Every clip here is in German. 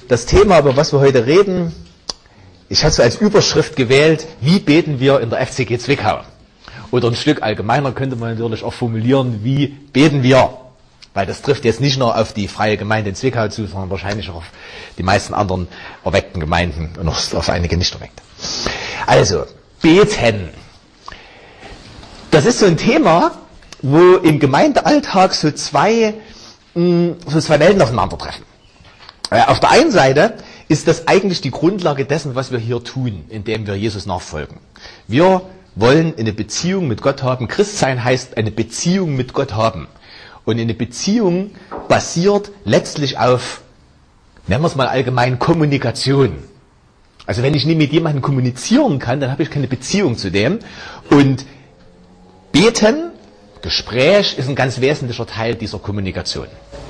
das Thema, über was wir heute reden, ich habe es als Überschrift gewählt, wie beten wir in der FCG Zwickau? Oder ein Stück allgemeiner könnte man natürlich auch formulieren, wie beten wir? Weil das trifft jetzt nicht nur auf die Freie Gemeinde in Zwickau zu, sondern wahrscheinlich auch auf die meisten anderen erweckten Gemeinden und noch auf einige nicht erweckte. Also, beten. Das ist so ein Thema, wo im Gemeindealltag so zwei Welten aufeinandertreffen. Auf der einen Seite ist das eigentlich die Grundlage dessen, was wir hier tun, indem wir Jesus nachfolgen. Wir wollen eine Beziehung mit Gott haben. Christsein heißt eine Beziehung mit Gott haben. Und eine Beziehung basiert letztlich auf, nennen wir es mal allgemein, Kommunikation. Also wenn ich nicht mit jemandem kommunizieren kann, dann habe ich keine Beziehung zu dem. Und Beten, Gespräch, ist ein ganz wesentlicher Teil dieser Kommunikation.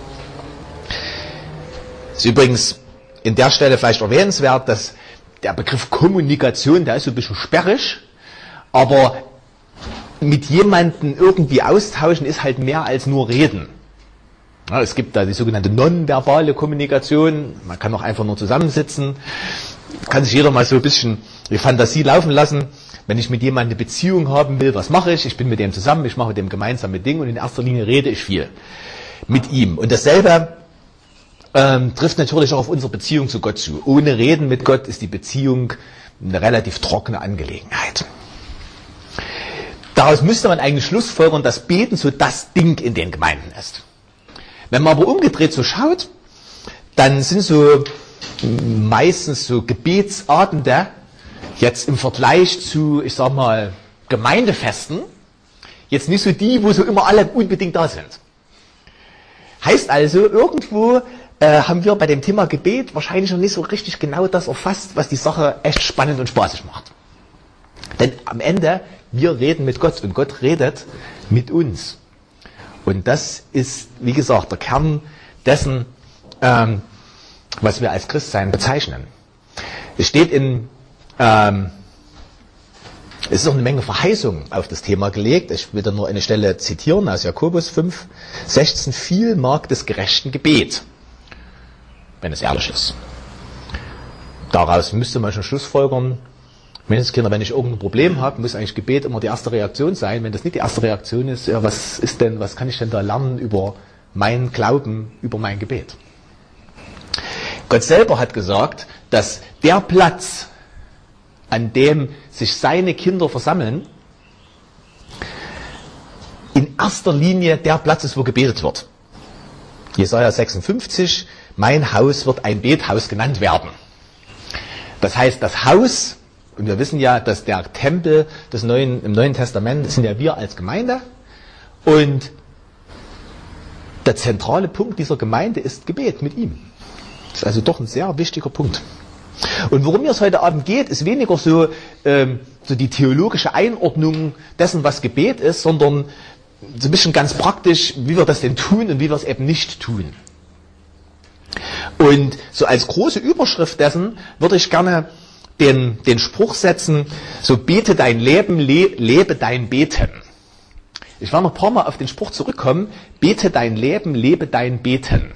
Ist übrigens in der Stelle vielleicht erwähnenswert, dass der Begriff Kommunikation, der ist so ein bisschen sperrig, aber mit jemandem irgendwie austauschen ist halt mehr als nur reden. Ja, es gibt da die sogenannte nonverbale Kommunikation, man kann auch einfach nur zusammensitzen, kann sich jeder mal so ein bisschen die Fantasie laufen lassen. Wenn ich mit jemandem eine Beziehung haben will, was mache ich? Ich bin mit dem zusammen, ich mache mit dem gemeinsame Dinge und in erster Linie rede ich viel mit ihm. Und dasselbe trifft natürlich auch auf unsere Beziehung zu Gott zu. Ohne Reden mit Gott ist die Beziehung eine relativ trockene Angelegenheit. Daraus müsste man eigentlich schlussfolgern, dass Beten so das Ding in den Gemeinden ist. Wenn man aber umgedreht so schaut, dann sind so meistens so Gebetsabende jetzt im Vergleich zu, ich sag mal, Gemeindefesten, jetzt nicht so die, wo so immer alle unbedingt da sind. Heißt also, irgendwo haben wir bei dem Thema Gebet wahrscheinlich noch nicht so richtig genau das erfasst, was die Sache echt spannend und spaßig macht. Denn am Ende, wir reden mit Gott und Gott redet mit uns. Und das ist, wie gesagt, der Kern dessen, was wir als Christsein bezeichnen. Es steht es ist auch eine Menge Verheißungen auf das Thema gelegt. Ich will da nur eine Stelle zitieren aus Jakobus 5, 16. Viel mag des gerechten Gebet, wenn es ehrlich ist. Daraus müsste man schon schlussfolgern, Menschenskinder, wenn ich irgendein Problem habe, muss eigentlich Gebet immer die erste Reaktion sein. Wenn das nicht die erste Reaktion ist, ja, was kann ich denn da lernen über meinen Glauben, über mein Gebet? Gott selber hat gesagt, dass der Platz, an dem sich seine Kinder versammeln, in erster Linie der Platz ist, wo gebetet wird. Jesaja 56, mein Haus wird ein Bethaus genannt werden. Das heißt, das Haus, und wir wissen ja, dass der Tempel im Neuen Testament, das sind ja wir als Gemeinde, und der zentrale Punkt dieser Gemeinde ist Gebet mit ihm. Das ist also doch ein sehr wichtiger Punkt. Und worum es heute Abend geht, ist weniger so die theologische Einordnung dessen, was Gebet ist, sondern so ein bisschen ganz praktisch, wie wir das denn tun und wie wir es eben nicht tun. Und so als große Überschrift dessen würde ich gerne den Spruch setzen, so bete dein Leben, lebe dein Beten. Ich werde noch ein paar Mal auf den Spruch zurückkommen, bete dein Leben, lebe dein Beten.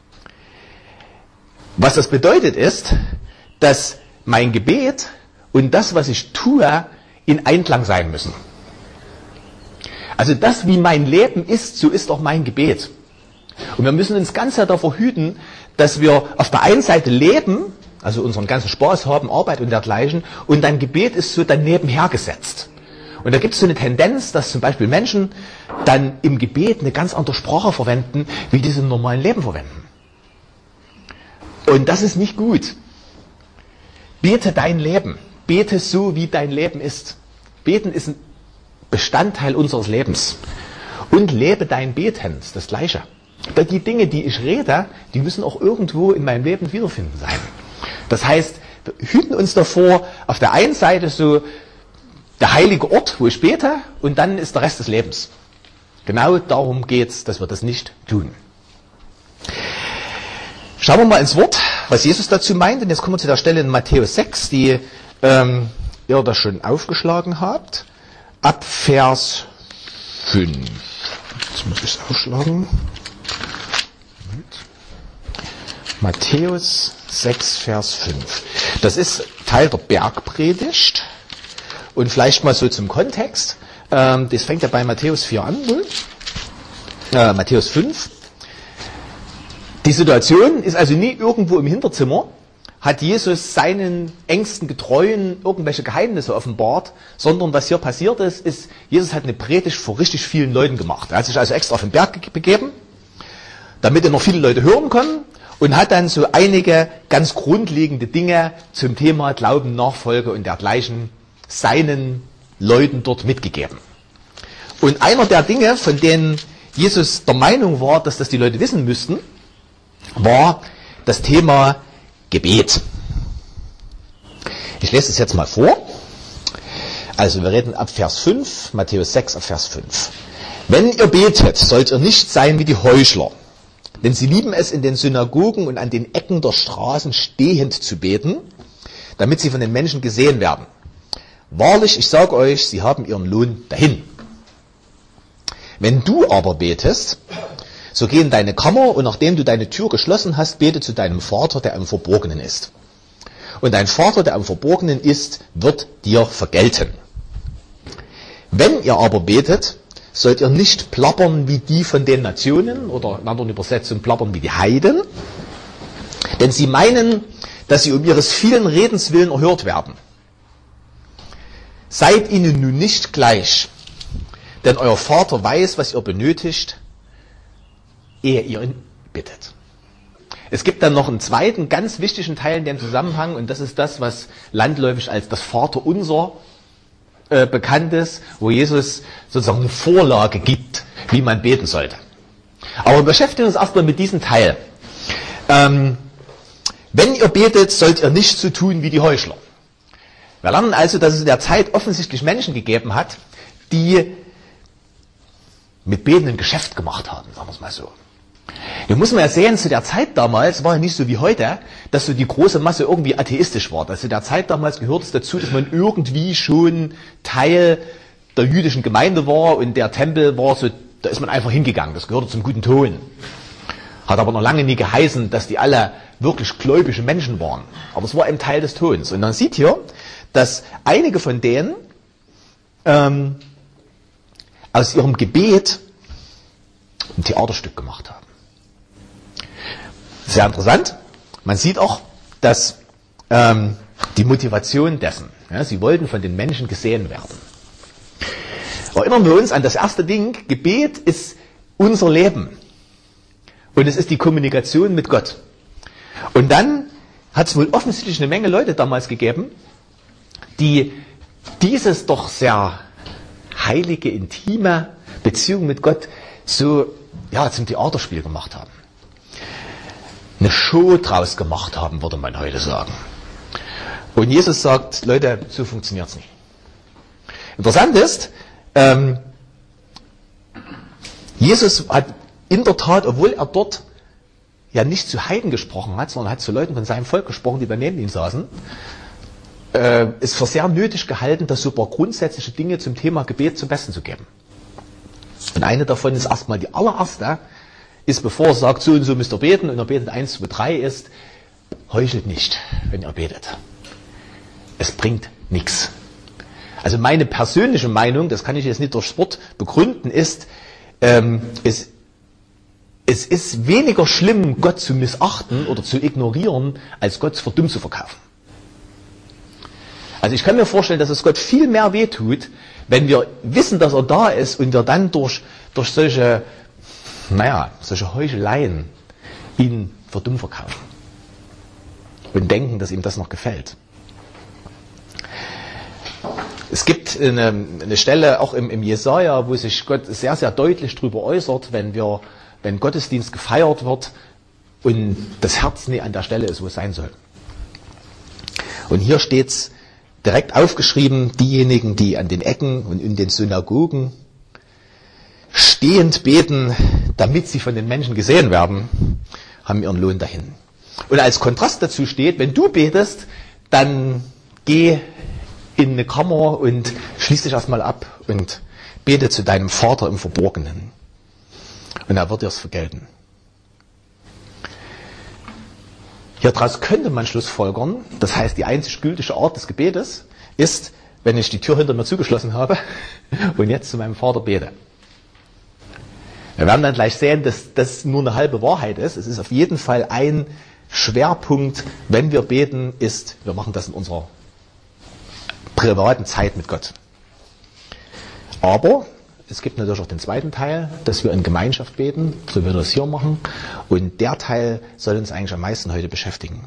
Was das bedeutet ist, dass mein Gebet und das, was ich tue, in Einklang sein müssen. Also das, wie mein Leben ist, so ist auch mein Gebet. Und wir müssen uns ganz sehr davor hüten, dass wir auf der einen Seite leben, also unseren ganzen Spaß haben, Arbeit und dergleichen, und dein Gebet ist so daneben hergesetzt. Und da gibt es so eine Tendenz, dass zum Beispiel Menschen dann im Gebet eine ganz andere Sprache verwenden, wie die sie im normalen Leben verwenden. Und das ist nicht gut. Bete dein Leben. Bete so, wie dein Leben ist. Beten ist ein Bestandteil unseres Lebens. Und lebe dein Beten, ist das Gleiche. Die Dinge, die ich rede, die müssen auch irgendwo in meinem Leben wiederfinden sein. Das heißt, wir hüten uns davor, auf der einen Seite so der heilige Ort, wo ich bete, und dann ist der Rest des Lebens. Genau darum geht's, dass wir das nicht tun. Schauen wir mal ins Wort, was Jesus dazu meint. Und jetzt kommen wir zu der Stelle in Matthäus 6, die ihr da schon aufgeschlagen habt. Ab Vers 5. Jetzt muss ich es aufschlagen. Matthäus 6, Vers 5. Das ist Teil der Bergpredigt. Und vielleicht mal so zum Kontext. Das fängt ja bei Matthäus 4 an. Matthäus 5. Die Situation ist also nie irgendwo im Hinterzimmer. Hat Jesus seinen engsten Getreuen irgendwelche Geheimnisse offenbart, sondern was hier passiert ist, Jesus hat eine Predigt vor richtig vielen Leuten gemacht. Er hat sich also extra auf den Berg begeben, damit er noch viele Leute hören können, und hat dann so einige ganz grundlegende Dinge zum Thema Glauben, Nachfolge und dergleichen seinen Leuten dort mitgegeben. Und einer der Dinge, von denen Jesus der Meinung war, dass das die Leute wissen müssten, war das Thema Gebet. Ich lese es jetzt mal vor. Also wir reden ab Vers 5, Matthäus 6 ab Vers 5. Wenn ihr betet, sollt ihr nicht sein wie die Heuchler, denn sie lieben es, in den Synagogen und an den Ecken der Straßen stehend zu beten, damit sie von den Menschen gesehen werden. Wahrlich, ich sage euch, sie haben ihren Lohn dahin. Wenn du aber betest, so geh in deine Kammer, und nachdem du deine Tür geschlossen hast, bete zu deinem Vater, der im Verborgenen ist. Und dein Vater, der im Verborgenen ist, wird dir vergelten. Wenn ihr aber betet, sollt ihr nicht plappern wie die von den Nationen, oder in anderen Übersetzungen plappern wie die Heiden, denn sie meinen, dass sie um ihres vielen Redens willen erhört werden. Seid ihnen nun nicht gleich, denn euer Vater weiß, was ihr benötigt, ehe ihr ihn bittet. Es gibt dann noch einen zweiten, ganz wichtigen Teil in dem Zusammenhang, und das ist das, was landläufig als das Vaterunser bekannt ist, wo Jesus sozusagen eine Vorlage gibt, wie man beten sollte. Aber wir beschäftigen uns erstmal mit diesem Teil. Wenn ihr betet, sollt ihr nicht so tun wie die Heuchler. Wir lernen also, dass es in der Zeit offensichtlich Menschen gegeben hat, die mit Beten ein Geschäft gemacht haben, sagen wir es mal so. Nun muss man ja sehen, zu der Zeit damals war ja nicht so wie heute, dass so die große Masse irgendwie atheistisch war. Zu der Zeit damals gehört es dazu, dass man irgendwie schon Teil der jüdischen Gemeinde war, und der Tempel war so, da ist man einfach hingegangen. Das gehörte zum guten Ton. Hat aber noch lange nie geheißen, dass die alle wirklich gläubige Menschen waren. Aber es war eben Teil des Tons. Und man sieht hier, dass einige von denen aus ihrem Gebet ein Theaterstück gemacht haben. Sehr interessant. Man sieht auch, dass die Motivation dessen, ja, sie wollten von den Menschen gesehen werden. Erinnern wir uns an das erste Ding: Gebet ist unser Leben. Und es ist die Kommunikation mit Gott. Und dann hat es wohl offensichtlich eine Menge Leute damals gegeben, die dieses doch sehr heilige, intime Beziehung mit Gott so zum Theaterspiel gemacht haben. Eine Show draus gemacht haben, würde man heute sagen. Und Jesus sagt, Leute, so funktioniert es nicht. Interessant ist, Jesus hat in der Tat, obwohl er dort ja nicht zu Heiden gesprochen hat, sondern hat zu Leuten von seinem Volk gesprochen, die daneben ihm saßen, ist für sehr nötig gehalten, das so ein paar grundsätzliche Dinge zum Thema Gebet zum Besten zu geben. Und eine davon ist erstmal die allererste, ist, bevor er sagt, so und so müsst ihr beten, und er betet 1, 2, 3 ist, heuchelt nicht, wenn ihr betet. Es bringt nichts. Also meine persönliche Meinung, das kann ich jetzt nicht durchs Wort begründen, ist, es ist weniger schlimm, Gott zu missachten oder zu ignorieren, als Gott für dumm zu verkaufen. Also ich kann mir vorstellen, dass es Gott viel mehr wehtut, wenn wir wissen, dass er da ist, und wir dann durch solche Heucheleien ihn für dumm verkaufen und denken, dass ihm das noch gefällt. Es gibt eine Stelle auch im Jesaja, wo sich Gott sehr, sehr deutlich darüber äußert, wenn Gottesdienst gefeiert wird und das Herz nicht an der Stelle ist, wo es sein soll. Und hier steht's direkt aufgeschrieben: Diejenigen, die an den Ecken und in den Synagogen stehend beten, damit sie von den Menschen gesehen werden, haben ihren Lohn dahin. Und als Kontrast dazu steht, wenn du betest, dann geh in eine Kammer und schließ dich erstmal ab und bete zu deinem Vater im Verborgenen. Und er wird dir es vergelten. Hieraus könnte man schlussfolgern, das heißt, die einzig gültige Art des Gebetes ist, wenn ich die Tür hinter mir zugeschlossen habe und jetzt zu meinem Vater bete. Wir werden dann gleich sehen, dass das nur eine halbe Wahrheit ist. Es ist auf jeden Fall ein Schwerpunkt, wenn wir beten, ist, wir machen das in unserer privaten Zeit mit Gott. Aber es gibt natürlich auch den zweiten Teil, dass wir in Gemeinschaft beten, so wie wir das hier machen. Und der Teil soll uns eigentlich am meisten heute beschäftigen.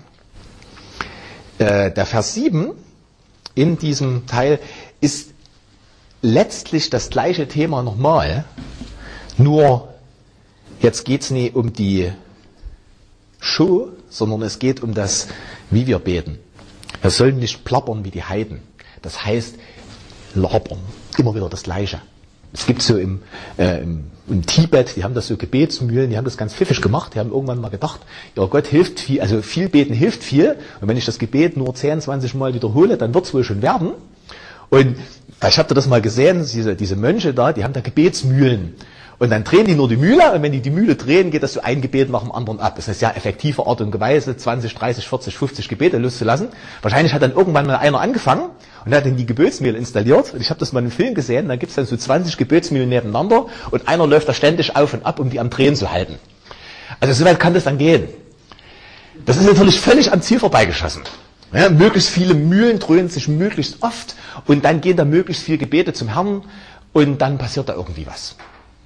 Der Vers 7 in diesem Teil ist letztlich das gleiche Thema nochmal. Nur jetzt geht es nicht um die Show, sondern es geht um das, wie wir beten. Wir sollen nicht plappern wie die Heiden. Das heißt, labern. Immer wieder das Gleiche. Es gibt so im Tibet, die haben das so Gebetsmühlen, die haben das ganz pfiffig gemacht, die haben irgendwann mal gedacht, ja Gott hilft viel, also viel beten hilft viel, und wenn ich das Gebet nur 10, 20 Mal wiederhole, dann wird es wohl schon werden. Und ich habe das mal gesehen, diese Mönche da, die haben da Gebetsmühlen. Und dann drehen die nur die Mühle, und wenn die Mühle drehen, geht das so ein Gebet nach dem anderen ab. Das ist eine sehr effektive Art und Weise, 20, 30, 40, 50 Gebete loszulassen. Wahrscheinlich hat dann irgendwann mal einer angefangen und hat dann die Gebetsmühle installiert. Und ich habe das mal im Film gesehen, da gibt es dann so 20 Gebetsmühlen nebeneinander und einer läuft da ständig auf und ab, um die am Drehen zu halten. Also soweit kann das dann gehen. Das ist natürlich völlig am Ziel vorbeigeschossen. Ja, möglichst viele Mühlen dröhnen sich möglichst oft und dann gehen da möglichst viele Gebete zum Herrn und dann passiert da irgendwie was.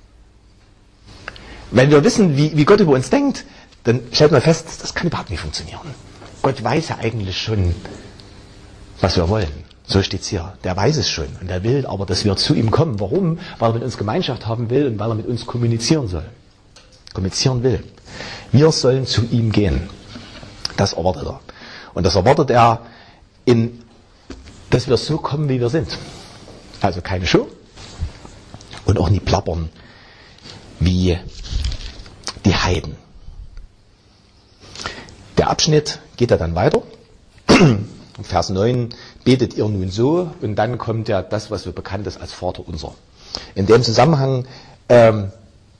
Wenn wir wissen, wie Gott über uns denkt, dann stellt man fest, das kann überhaupt nicht funktionieren. Gott weiß ja eigentlich schon, was wir wollen. So steht's hier. Der weiß es schon. Und er will aber, dass wir zu ihm kommen. Warum? Weil er mit uns Gemeinschaft haben will und weil er mit uns kommunizieren will. Wir sollen zu ihm gehen. Das erwartet er. Und das erwartet er, dass wir so kommen, wie wir sind. Also keine Show und auch nie plappern wie die Heiden. Der Abschnitt geht ja dann weiter. Vers 9, betet ihr nun so, und dann kommt ja das, was so bekannt ist als Vater unser. In dem Zusammenhang würde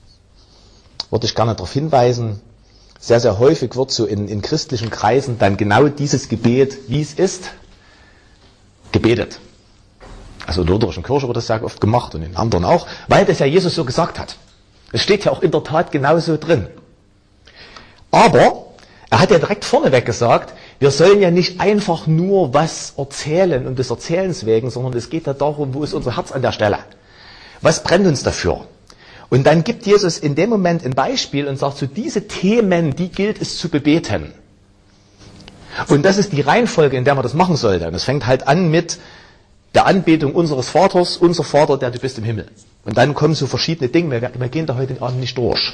ich gerne darauf hinweisen, sehr, sehr häufig wird so in christlichen Kreisen dann genau dieses Gebet, wie es ist, gebetet. Also in der lutherischen Kirche wird das sehr oft gemacht und in anderen auch, weil das ja Jesus so gesagt hat. Es steht ja auch in der Tat genauso drin. Aber er hat ja direkt vorneweg gesagt, wir sollen ja nicht einfach nur was erzählen und des Erzählens wegen, sondern es geht ja darum, wo ist unser Herz an der Stelle? Was brennt uns dafür? Und dann gibt Jesus in dem Moment ein Beispiel und sagt, so diese Themen, die gilt es zu bebeten. Und das ist die Reihenfolge, in der man das machen sollte. Und es fängt halt an mit der Anbetung unseres Vaters, unser Vater, der du bist im Himmel. Und dann kommen so verschiedene Dinge, wir gehen da heute den Abend nicht durch.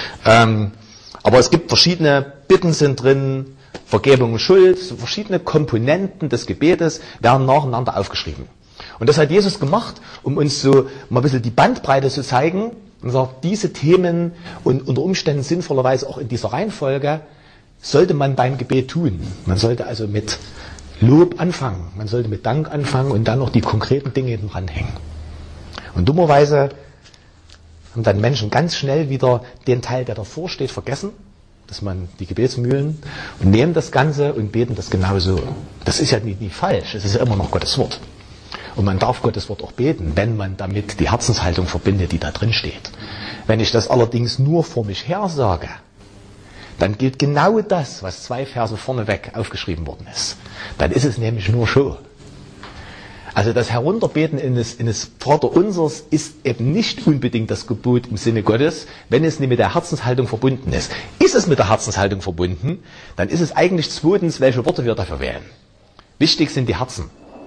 Aber es gibt verschiedene Bitten sind drin, Vergebung und Schuld, so verschiedene Komponenten des Gebetes werden nacheinander aufgeschrieben. Und das hat Jesus gemacht, um uns so mal ein bisschen die Bandbreite zu zeigen und sagt, diese Themen und unter Umständen sinnvollerweise auch in dieser Reihenfolge sollte man beim Gebet tun. Man sollte also mit Lob anfangen, man sollte mit Dank anfangen und dann noch die konkreten Dinge hinten ranhängen. Und dummerweise haben dann Menschen ganz schnell wieder den Teil, der davor steht, vergessen, dass man die Gebetsmühlen und nehmen das Ganze und beten das genauso. Das ist ja nie falsch, es ist ja immer noch Gottes Wort. Und man darf Gottes Wort auch beten, wenn man damit die Herzenshaltung verbindet, die da drin steht. Wenn ich das allerdings nur vor mich her sage, dann gilt genau das, was 2 Verse vorneweg aufgeschrieben worden ist. Dann ist es nämlich nur Show. Also das Herunterbeten in das Vaterunsers ist eben nicht unbedingt das Gebot im Sinne Gottes, wenn es nicht mit der Herzenshaltung verbunden ist. Ist es mit der Herzenshaltung verbunden, dann ist es eigentlich zweitens, welche Worte wir dafür wählen. Wichtig sind die Herzen.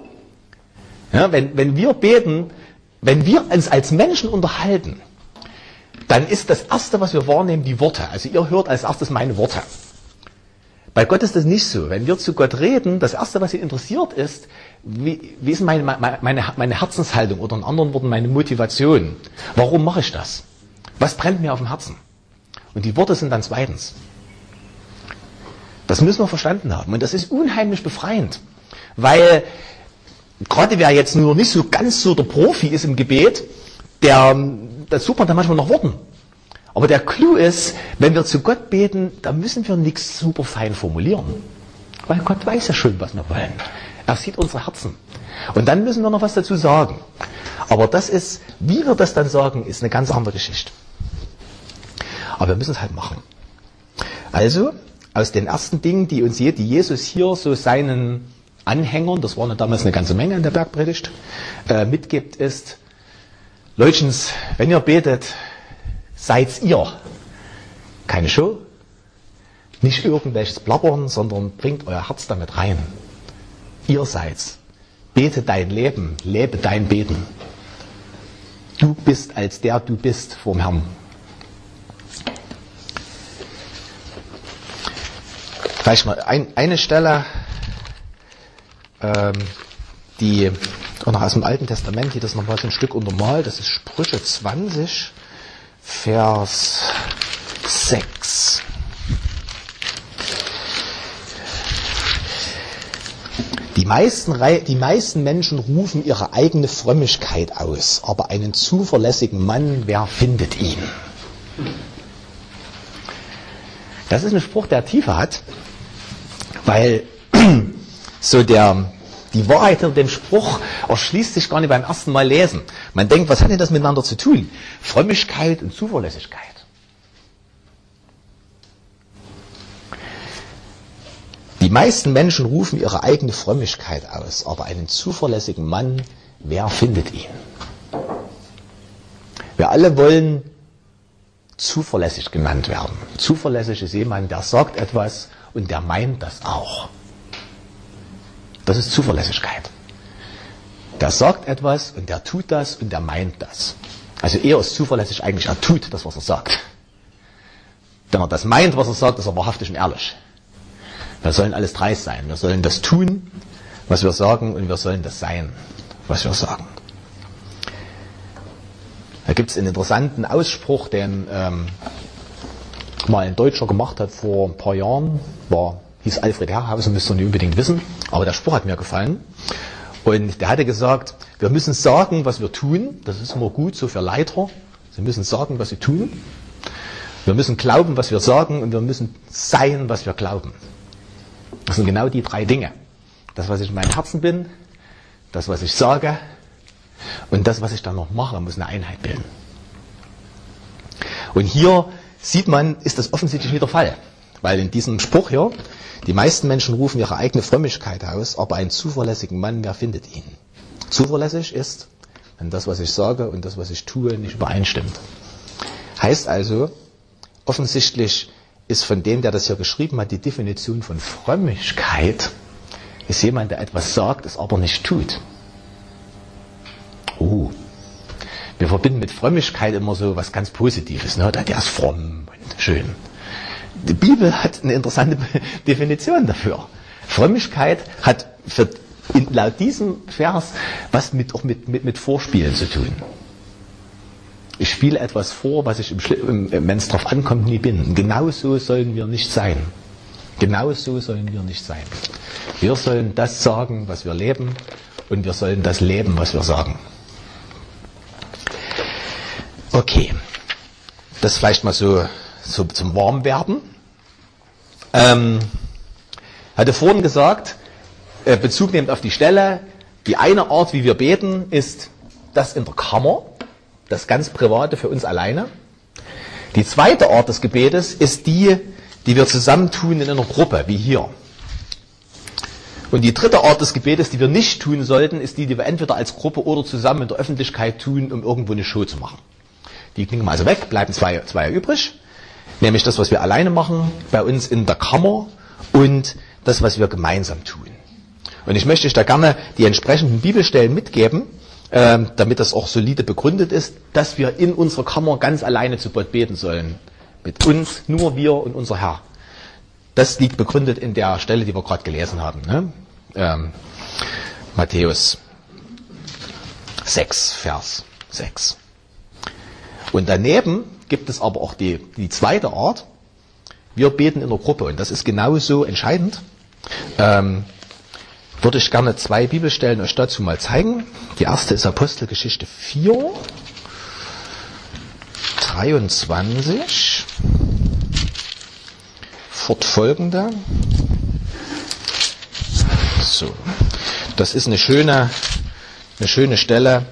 Ja, wenn wir beten, wenn wir uns als Menschen unterhalten, dann ist das Erste, was wir wahrnehmen, die Worte. Also ihr hört als erstes meine Worte. Bei Gott ist das nicht so. Wenn wir zu Gott reden, das Erste, was ihn interessiert, ist, wie ist meine Herzenshaltung oder in anderen Worten meine Motivation. Warum mache ich das? Was brennt mir auf dem Herzen? Und die Worte sind dann zweitens. Das müssen wir verstanden haben. Und das ist unheimlich befreiend. Weil gerade wer jetzt nur nicht so ganz so der Profi ist im Gebet, das sucht man dann manchmal nach Worten. Aber der Clou ist, wenn wir zu Gott beten, da müssen wir nichts super fein formulieren. Weil Gott weiß ja schon, was wir wollen. Er sieht unsere Herzen. Und dann müssen wir noch was dazu sagen. Aber das ist, wie wir das dann sagen, ist eine ganz andere Geschichte. Aber wir müssen es halt machen. Also, aus den ersten Dingen, die Jesus hier so seinen Anhängern, das waren ja damals eine ganze Menge in der Bergpredigt, mitgibt, ist, Leutchens, wenn ihr betet, seid ihr. Keine Show, nicht irgendwelches Plappern, sondern bringt euer Herz damit rein. Ihr seid's. Bete dein Leben, lebe dein Beten. Du bist als der du bist vorm Herrn. Vielleicht mal eine Stelle, die auch noch aus dem Alten Testament, die das nochmal so ein Stück untermalt, das ist Sprüche 20, Vers 6. Die meisten Menschen rufen ihre eigene Frömmigkeit aus, aber einen zuverlässigen Mann, wer findet ihn? Das ist ein Spruch, der Tiefe hat, weil so die Wahrheit hinter dem Spruch erschließt sich gar nicht beim ersten Mal lesen. Man denkt, was hat denn das miteinander zu tun? Frömmigkeit und Zuverlässigkeit. Die meisten Menschen rufen ihre eigene Frömmigkeit aus, aber einen zuverlässigen Mann, wer findet ihn? Wir alle wollen zuverlässig genannt werden. Zuverlässig ist jemand, der sagt etwas und der meint das auch. Das ist Zuverlässigkeit. Der sagt etwas und der tut das und der meint das. Also er ist zuverlässig eigentlich, er tut das, was er sagt. Wenn er das meint, was er sagt, ist er wahrhaftig und ehrlich. Wir sollen alles drei sein. Wir sollen das tun, was wir sagen, und wir sollen das sein, was wir sagen. Da gibt es einen interessanten Ausspruch, den mal ein Deutscher gemacht hat vor ein paar Jahren. Hieß Alfred Herrhausen, müsst ihr nicht unbedingt wissen. Aber der Spruch hat mir gefallen. Und der hatte gesagt, wir müssen sagen, was wir tun. Das ist immer gut, so für Leiter. Sie müssen sagen, was sie tun. Wir müssen glauben, was wir sagen. Und wir müssen sein, was wir glauben. Das sind genau die drei Dinge. Das, was ich in meinem Herzen bin, das, was ich sage und das, was ich dann noch mache, muss eine Einheit bilden. Und hier sieht man, ist das offensichtlich nicht der Fall. Weil in diesem Spruch hier, die meisten Menschen rufen ihre eigene Frömmigkeit aus, aber einen zuverlässigen Mann, wer findet ihn? Zuverlässig ist, wenn das, was ich sage und das, was ich tue, nicht übereinstimmt. Heißt also, offensichtlich ist von dem, der das hier geschrieben hat, die Definition von Frömmigkeit, ist jemand, der etwas sagt, es aber nicht tut. Wir verbinden mit Frömmigkeit immer so was ganz Positives, ne? Der ist fromm und schön. Die Bibel hat eine interessante Definition dafür. Frömmigkeit hat laut diesem Vers was mit Vorspielen zu tun. Ich spiele etwas vor, was ich, wenn es drauf ankommt, nie bin. Und genau so sollen wir nicht sein. Genau so sollen wir nicht sein. Wir sollen das sagen, was wir leben, und wir sollen das leben, was wir sagen. Okay, das vielleicht mal so zum Warmwerden. Hatte vorhin gesagt, Bezug nehmend auf die Stelle, die eine Art, wie wir beten, ist das in der Kammer, das ganz Private für uns alleine. Die zweite Art des Gebetes ist die wir zusammentun in einer Gruppe, wie hier. Und die dritte Art des Gebetes, die wir nicht tun sollten, ist die wir entweder als Gruppe oder zusammen in der Öffentlichkeit tun, um irgendwo eine Show zu machen. Die knicken wir also weg, bleiben zwei übrig. Nämlich das, was wir alleine machen, bei uns in der Kammer, und das, was wir gemeinsam tun. Und ich möchte euch da gerne die entsprechenden Bibelstellen mitgeben, damit das auch solide begründet ist, dass wir in unserer Kammer ganz alleine zu Gott beten sollen. Mit uns, nur wir und unser Herr. Das liegt begründet in der Stelle, die wir gerade gelesen haben. Ne? Matthäus 6, Vers 6. Und daneben gibt es aber auch die zweite Art. Wir beten in der Gruppe, und das ist genauso entscheidend. Würde ich gerne 2 Bibelstellen euch dazu mal zeigen. Die erste ist Apostelgeschichte 4. 23, fortfolgende. So, das ist eine schöne Stelle,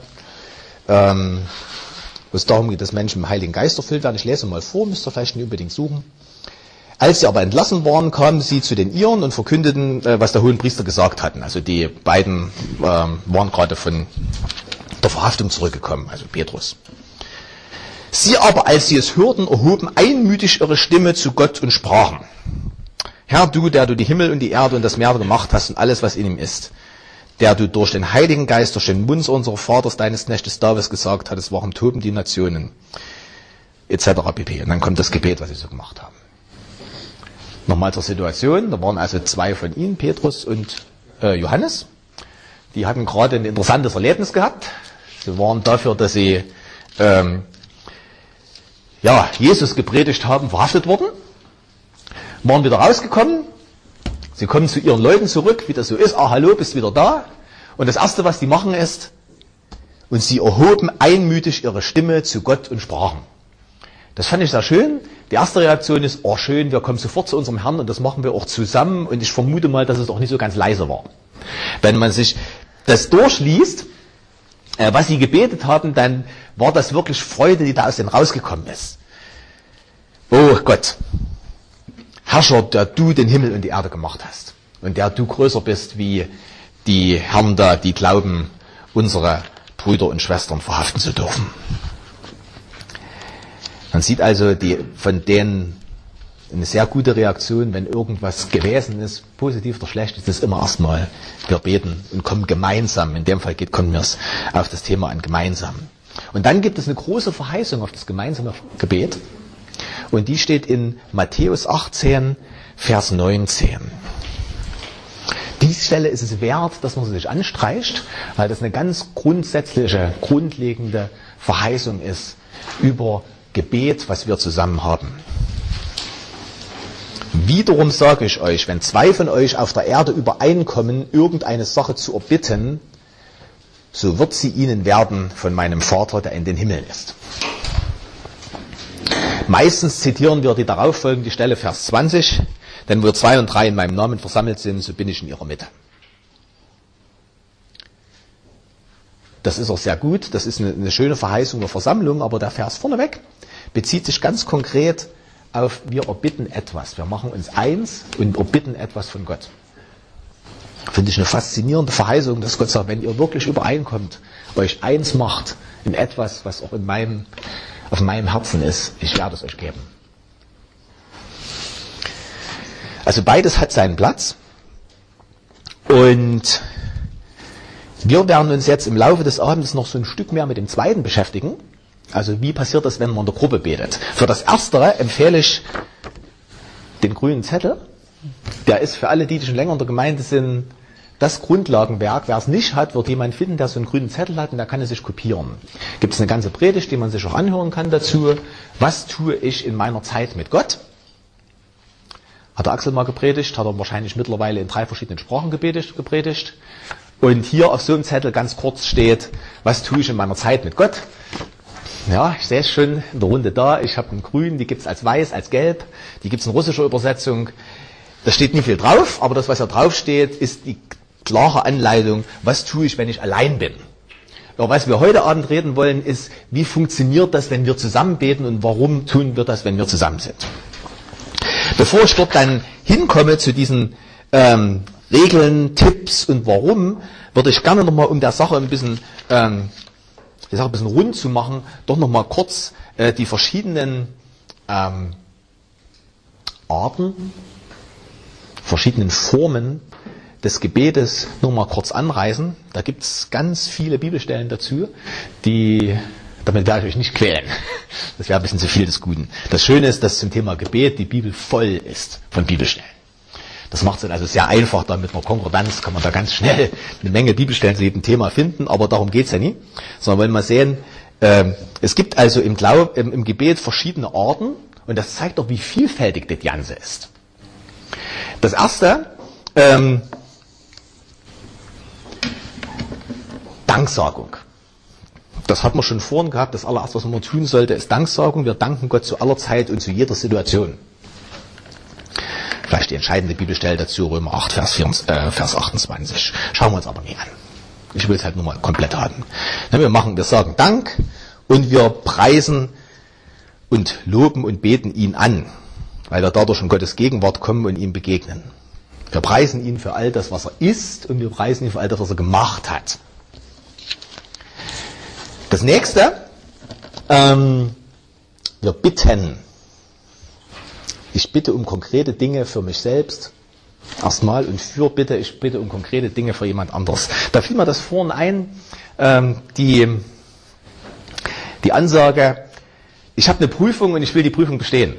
wo es darum geht, dass Menschen mit dem Heiligen Geist erfüllt werden. Ich lese mal vor, müsst ihr vielleicht nicht unbedingt suchen. Als sie aber entlassen waren, kamen sie zu den Iren und verkündeten, was der Hohenpriester gesagt hatten. Also die beiden waren gerade von der Verhaftung zurückgekommen, also Petrus. Sie aber, als sie es hörten, erhoben einmütig ihre Stimme zu Gott und sprachen: Herr, du, der du die Himmel und die Erde und das Meer gemacht hast und alles, was in ihm ist, der du durch den Heiligen Geist, durch den Mund unseres Vaters, deines Knechtes David gesagt hattest, warum toben die Nationen, etc. pp. Und dann kommt das Gebet, was sie so gemacht haben. Nochmal zur Situation, da waren also zwei von ihnen, Petrus und Johannes. Die hatten gerade ein interessantes Erlebnis gehabt. Sie waren dafür, dass sie Jesus gepredigt haben, verhaftet worden. Waren wieder rausgekommen. Sie kommen zu ihren Leuten zurück, wie das so ist. Ah, hallo, bist wieder da. Und das Erste, was die machen, ist, und sie erhoben einmütig ihre Stimme zu Gott und sprachen. Das fand ich sehr schön. Die erste Reaktion ist, oh schön, wir kommen sofort zu unserem Herrn und das machen wir auch zusammen. Und ich vermute mal, dass es auch nicht so ganz leise war. Wenn man sich das durchliest, was sie gebetet haben, dann war das wirklich Freude, die da aus denen rausgekommen ist. Oh Gott, Herrscher, der du den Himmel und die Erde gemacht hast und der du größer bist wie die Herren da, die glauben, unsere Brüder und Schwestern verhaften zu dürfen. Man sieht also von denen eine sehr gute Reaktion, wenn irgendwas gewesen ist, positiv oder schlecht, ist es immer erstmal, wir beten und kommen gemeinsam, in dem Fall kommen wir es auf das Thema an, gemeinsam. Und dann gibt es eine große Verheißung auf das gemeinsame Gebet und die steht in Matthäus 18, Vers 19. Diese Stelle ist es wert, dass man sie sich anstreicht, weil das eine ganz grundsätzliche, grundlegende Verheißung ist über Gebet, was wir zusammen haben. Wiederum sage ich euch, wenn zwei von euch auf der Erde übereinkommen, irgendeine Sache zu erbitten, so wird sie ihnen werden von meinem Vater, der in den Himmeln ist. Meistens zitieren wir die darauffolgende Stelle, Vers 20, denn wo 2 und 3 in meinem Namen versammelt sind, so bin ich in ihrer Mitte. Das ist auch sehr gut, das ist eine schöne Verheißung der Versammlung, aber der Vers vorneweg bezieht sich ganz konkret auf, wir erbitten etwas. Wir machen uns eins und erbitten etwas von Gott. Finde ich eine faszinierende Verheißung, dass Gott sagt, wenn ihr wirklich übereinkommt, euch eins macht in etwas, was auch auf meinem Herzen ist, ich werde es euch geben. Also beides hat seinen Platz und wir werden uns jetzt im Laufe des Abends noch so ein Stück mehr mit dem zweiten beschäftigen. Also wie passiert das, wenn man in der Gruppe betet? Für das Erstere empfehle ich den grünen Zettel. Der ist für alle, die schon länger in der Gemeinde sind, das Grundlagenwerk. Wer es nicht hat, wird jemand finden, der so einen grünen Zettel hat und der kann es sich kopieren. Gibt es eine ganze Predigt, die man sich auch anhören kann dazu. Was tue ich in meiner Zeit mit Gott? Hat der Axel mal gepredigt, hat er wahrscheinlich mittlerweile in 3 verschiedenen Sprachen gepredigt. Und hier auf so einem Zettel ganz kurz steht, was tue ich in meiner Zeit mit Gott? Ja, ich sehe es schon in der Runde da. Ich habe einen grün, die gibt es als weiß, als gelb. Die gibt es in russischer Übersetzung. Da steht nicht viel drauf, aber das, was da drauf steht, ist die klare Anleitung, was tue ich, wenn ich allein bin. Ja, was wir heute Abend reden wollen, ist, wie funktioniert das, wenn wir zusammen beten und warum tun wir das, wenn wir zusammen sind. Bevor ich dort dann hinkomme zu diesen Regeln, Tipps und warum, würde ich gerne nochmal, um der Sache ein bisschen rund zu machen, doch nochmal kurz die verschiedenen Arten, verschiedenen Formen des Gebetes nur mal kurz anreißen. Da gibt es ganz viele Bibelstellen dazu, damit werde ich euch nicht quälen. Das wäre ein bisschen zu viel des Guten. Das Schöne ist, dass zum Thema Gebet die Bibel voll ist von Bibelstellen. Das macht es dann also sehr einfach, da mit einer Konkordanz kann man da ganz schnell eine Menge Bibelstellen zu jedem Thema finden, aber darum geht's ja nie. Sondern wollen wir sehen, es gibt also im Gebet verschiedene Arten und das zeigt doch, wie vielfältig das Ganze ist. Das erste, Danksagung. Das hat man schon vorhin gehabt. Das allererste, was man tun sollte, ist Danksagung. Wir danken Gott zu aller Zeit und zu jeder Situation. Vielleicht die entscheidende Bibelstelle dazu, Römer 8, Vers 28. Schauen wir uns aber nie an. Ich will es halt nur mal komplett haben. Wir sagen Dank und wir preisen und loben und beten ihn an, weil wir dadurch in Gottes Gegenwart kommen und ihm begegnen. Wir preisen ihn für all das, was er ist, und wir preisen ihn für all das, was er gemacht hat. Das nächste, wir bitten. Ich bitte um konkrete Dinge für mich selbst erstmal und ich bitte um konkrete Dinge für jemand anderes. Da fiel mir das vorhin ein, die Ansage, ich habe eine Prüfung und ich will die Prüfung bestehen.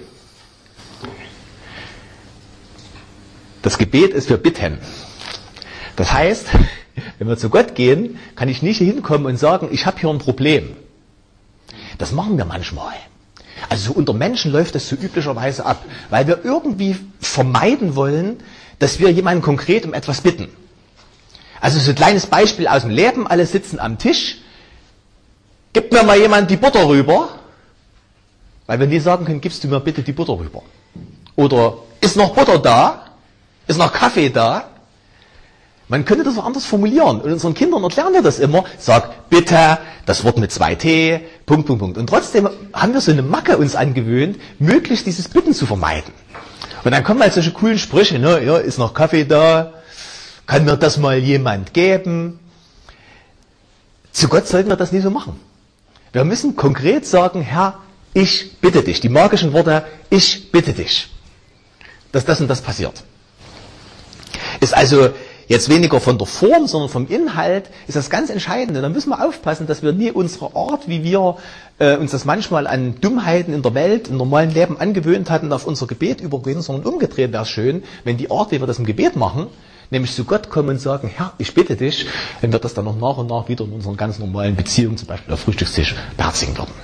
Das Gebet ist, wir bitten. Das heißt, wenn wir zu Gott gehen, kann ich nicht hinkommen und sagen, ich habe hier ein Problem. Das machen wir manchmal. Also so unter Menschen läuft das so üblicherweise ab, weil wir irgendwie vermeiden wollen, dass wir jemanden konkret um etwas bitten. Also so ein kleines Beispiel aus dem Leben, alle sitzen am Tisch, gibt mir mal jemand die Butter rüber, weil wir nie sagen können, gibst du mir bitte die Butter rüber. Oder ist noch Butter da? Ist noch Kaffee da? Man könnte das auch anders formulieren. Und unseren Kindern erklären wir das immer. Sag bitte, das Wort mit 2 T, Punkt. Und trotzdem haben wir so eine Macke uns angewöhnt, möglichst dieses Bitten zu vermeiden. Und dann kommen halt solche coolen Sprüche, ne? Ja, ist noch Kaffee da? Kann mir das mal jemand geben? Zu Gott sollten wir das nie so machen. Wir müssen konkret sagen, Herr, ich bitte dich. Die magischen Worte, ich bitte dich. Dass das und das passiert. Ist also jetzt weniger von der Form, sondern vom Inhalt ist das ganz Entscheidende. Da müssen wir aufpassen, dass wir nie unsere Art, wie wir uns das manchmal an Dummheiten in der Welt, im normalen Leben angewöhnt hatten, auf unser Gebet übergehen, sondern umgedreht wäre es schön, wenn die Art, wie wir das im Gebet machen, nämlich zu Gott kommen und sagen, Herr, ich bitte dich, wenn wir das dann noch nach und nach wieder in unseren ganz normalen Beziehungen, zum Beispiel auf Frühstückstisch, beherzigen würden.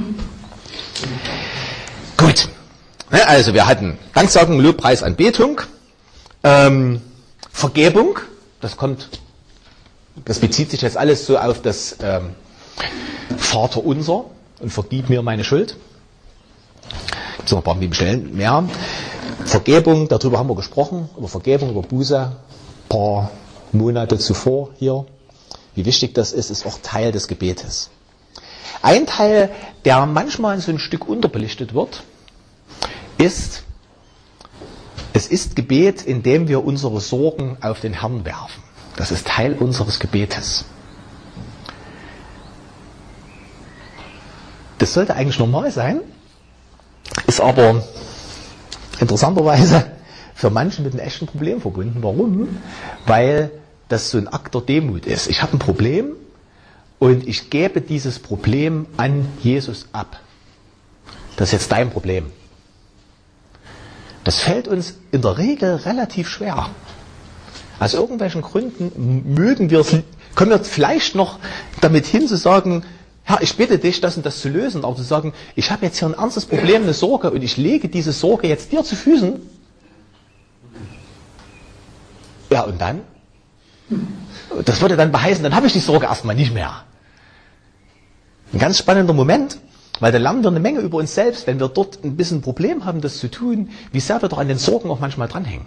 Gut. Also wir hatten Danksagung, Lobpreis, Anbetung. Vergebung, das bezieht sich jetzt alles so auf das Vaterunser und vergib mir meine Schuld. Gibt es noch ein paar Bibelstellen mehr. Vergebung, darüber haben wir gesprochen, über Vergebung, über Buße, ein paar Monate zuvor hier. Wie wichtig das ist auch Teil des Gebetes. Ein Teil, der manchmal so ein Stück unterbelichtet wird, ist, es ist Gebet, indem wir unsere Sorgen auf den Herrn werfen. Das ist Teil unseres Gebetes. Das sollte eigentlich normal sein, ist aber interessanterweise für manche mit einem echten Problem verbunden. Warum? Weil das so ein Akt der Demut ist. Ich habe ein Problem und ich gebe dieses Problem an Jesus ab. Das ist jetzt dein Problem. Das fällt uns in der Regel relativ schwer. Aus irgendwelchen Gründen kommen wir vielleicht noch damit hin zu sagen, Herr, ich bitte dich, das und das zu lösen, aber zu sagen, ich habe jetzt hier ein ernstes Problem, eine Sorge, und ich lege diese Sorge jetzt dir zu Füßen. Ja, und dann? Das würde dann beheißen, dann habe ich die Sorge erstmal nicht mehr. Ein ganz spannender Moment. Weil da lernen wir eine Menge über uns selbst, wenn wir dort ein bisschen ein Problem haben, das zu tun, wie sehr wir doch an den Sorgen auch manchmal dranhängen.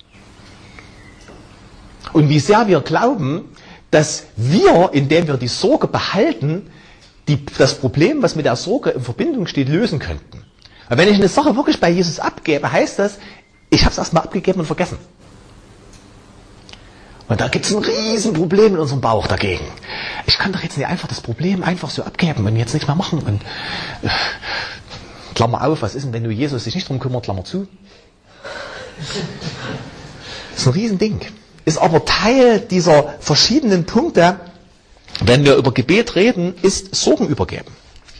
Und wie sehr wir glauben, dass wir, indem wir die Sorge behalten, das Problem, was mit der Sorge in Verbindung steht, lösen könnten. Aber wenn ich eine Sache wirklich bei Jesus abgebe, heißt das, ich habe es erstmal abgegeben und vergessen. Und da gibt es ein Riesenproblem in unserem Bauch dagegen. Ich kann doch jetzt nicht einfach das Problem einfach so abgeben und jetzt nichts mehr machen. Und Klammer auf, was ist denn, wenn du Jesus sich nicht drum kümmert, Klammer zu? Das ist ein Riesending. Ist aber Teil dieser verschiedenen Punkte, wenn wir über Gebet reden, ist Sorgen übergeben.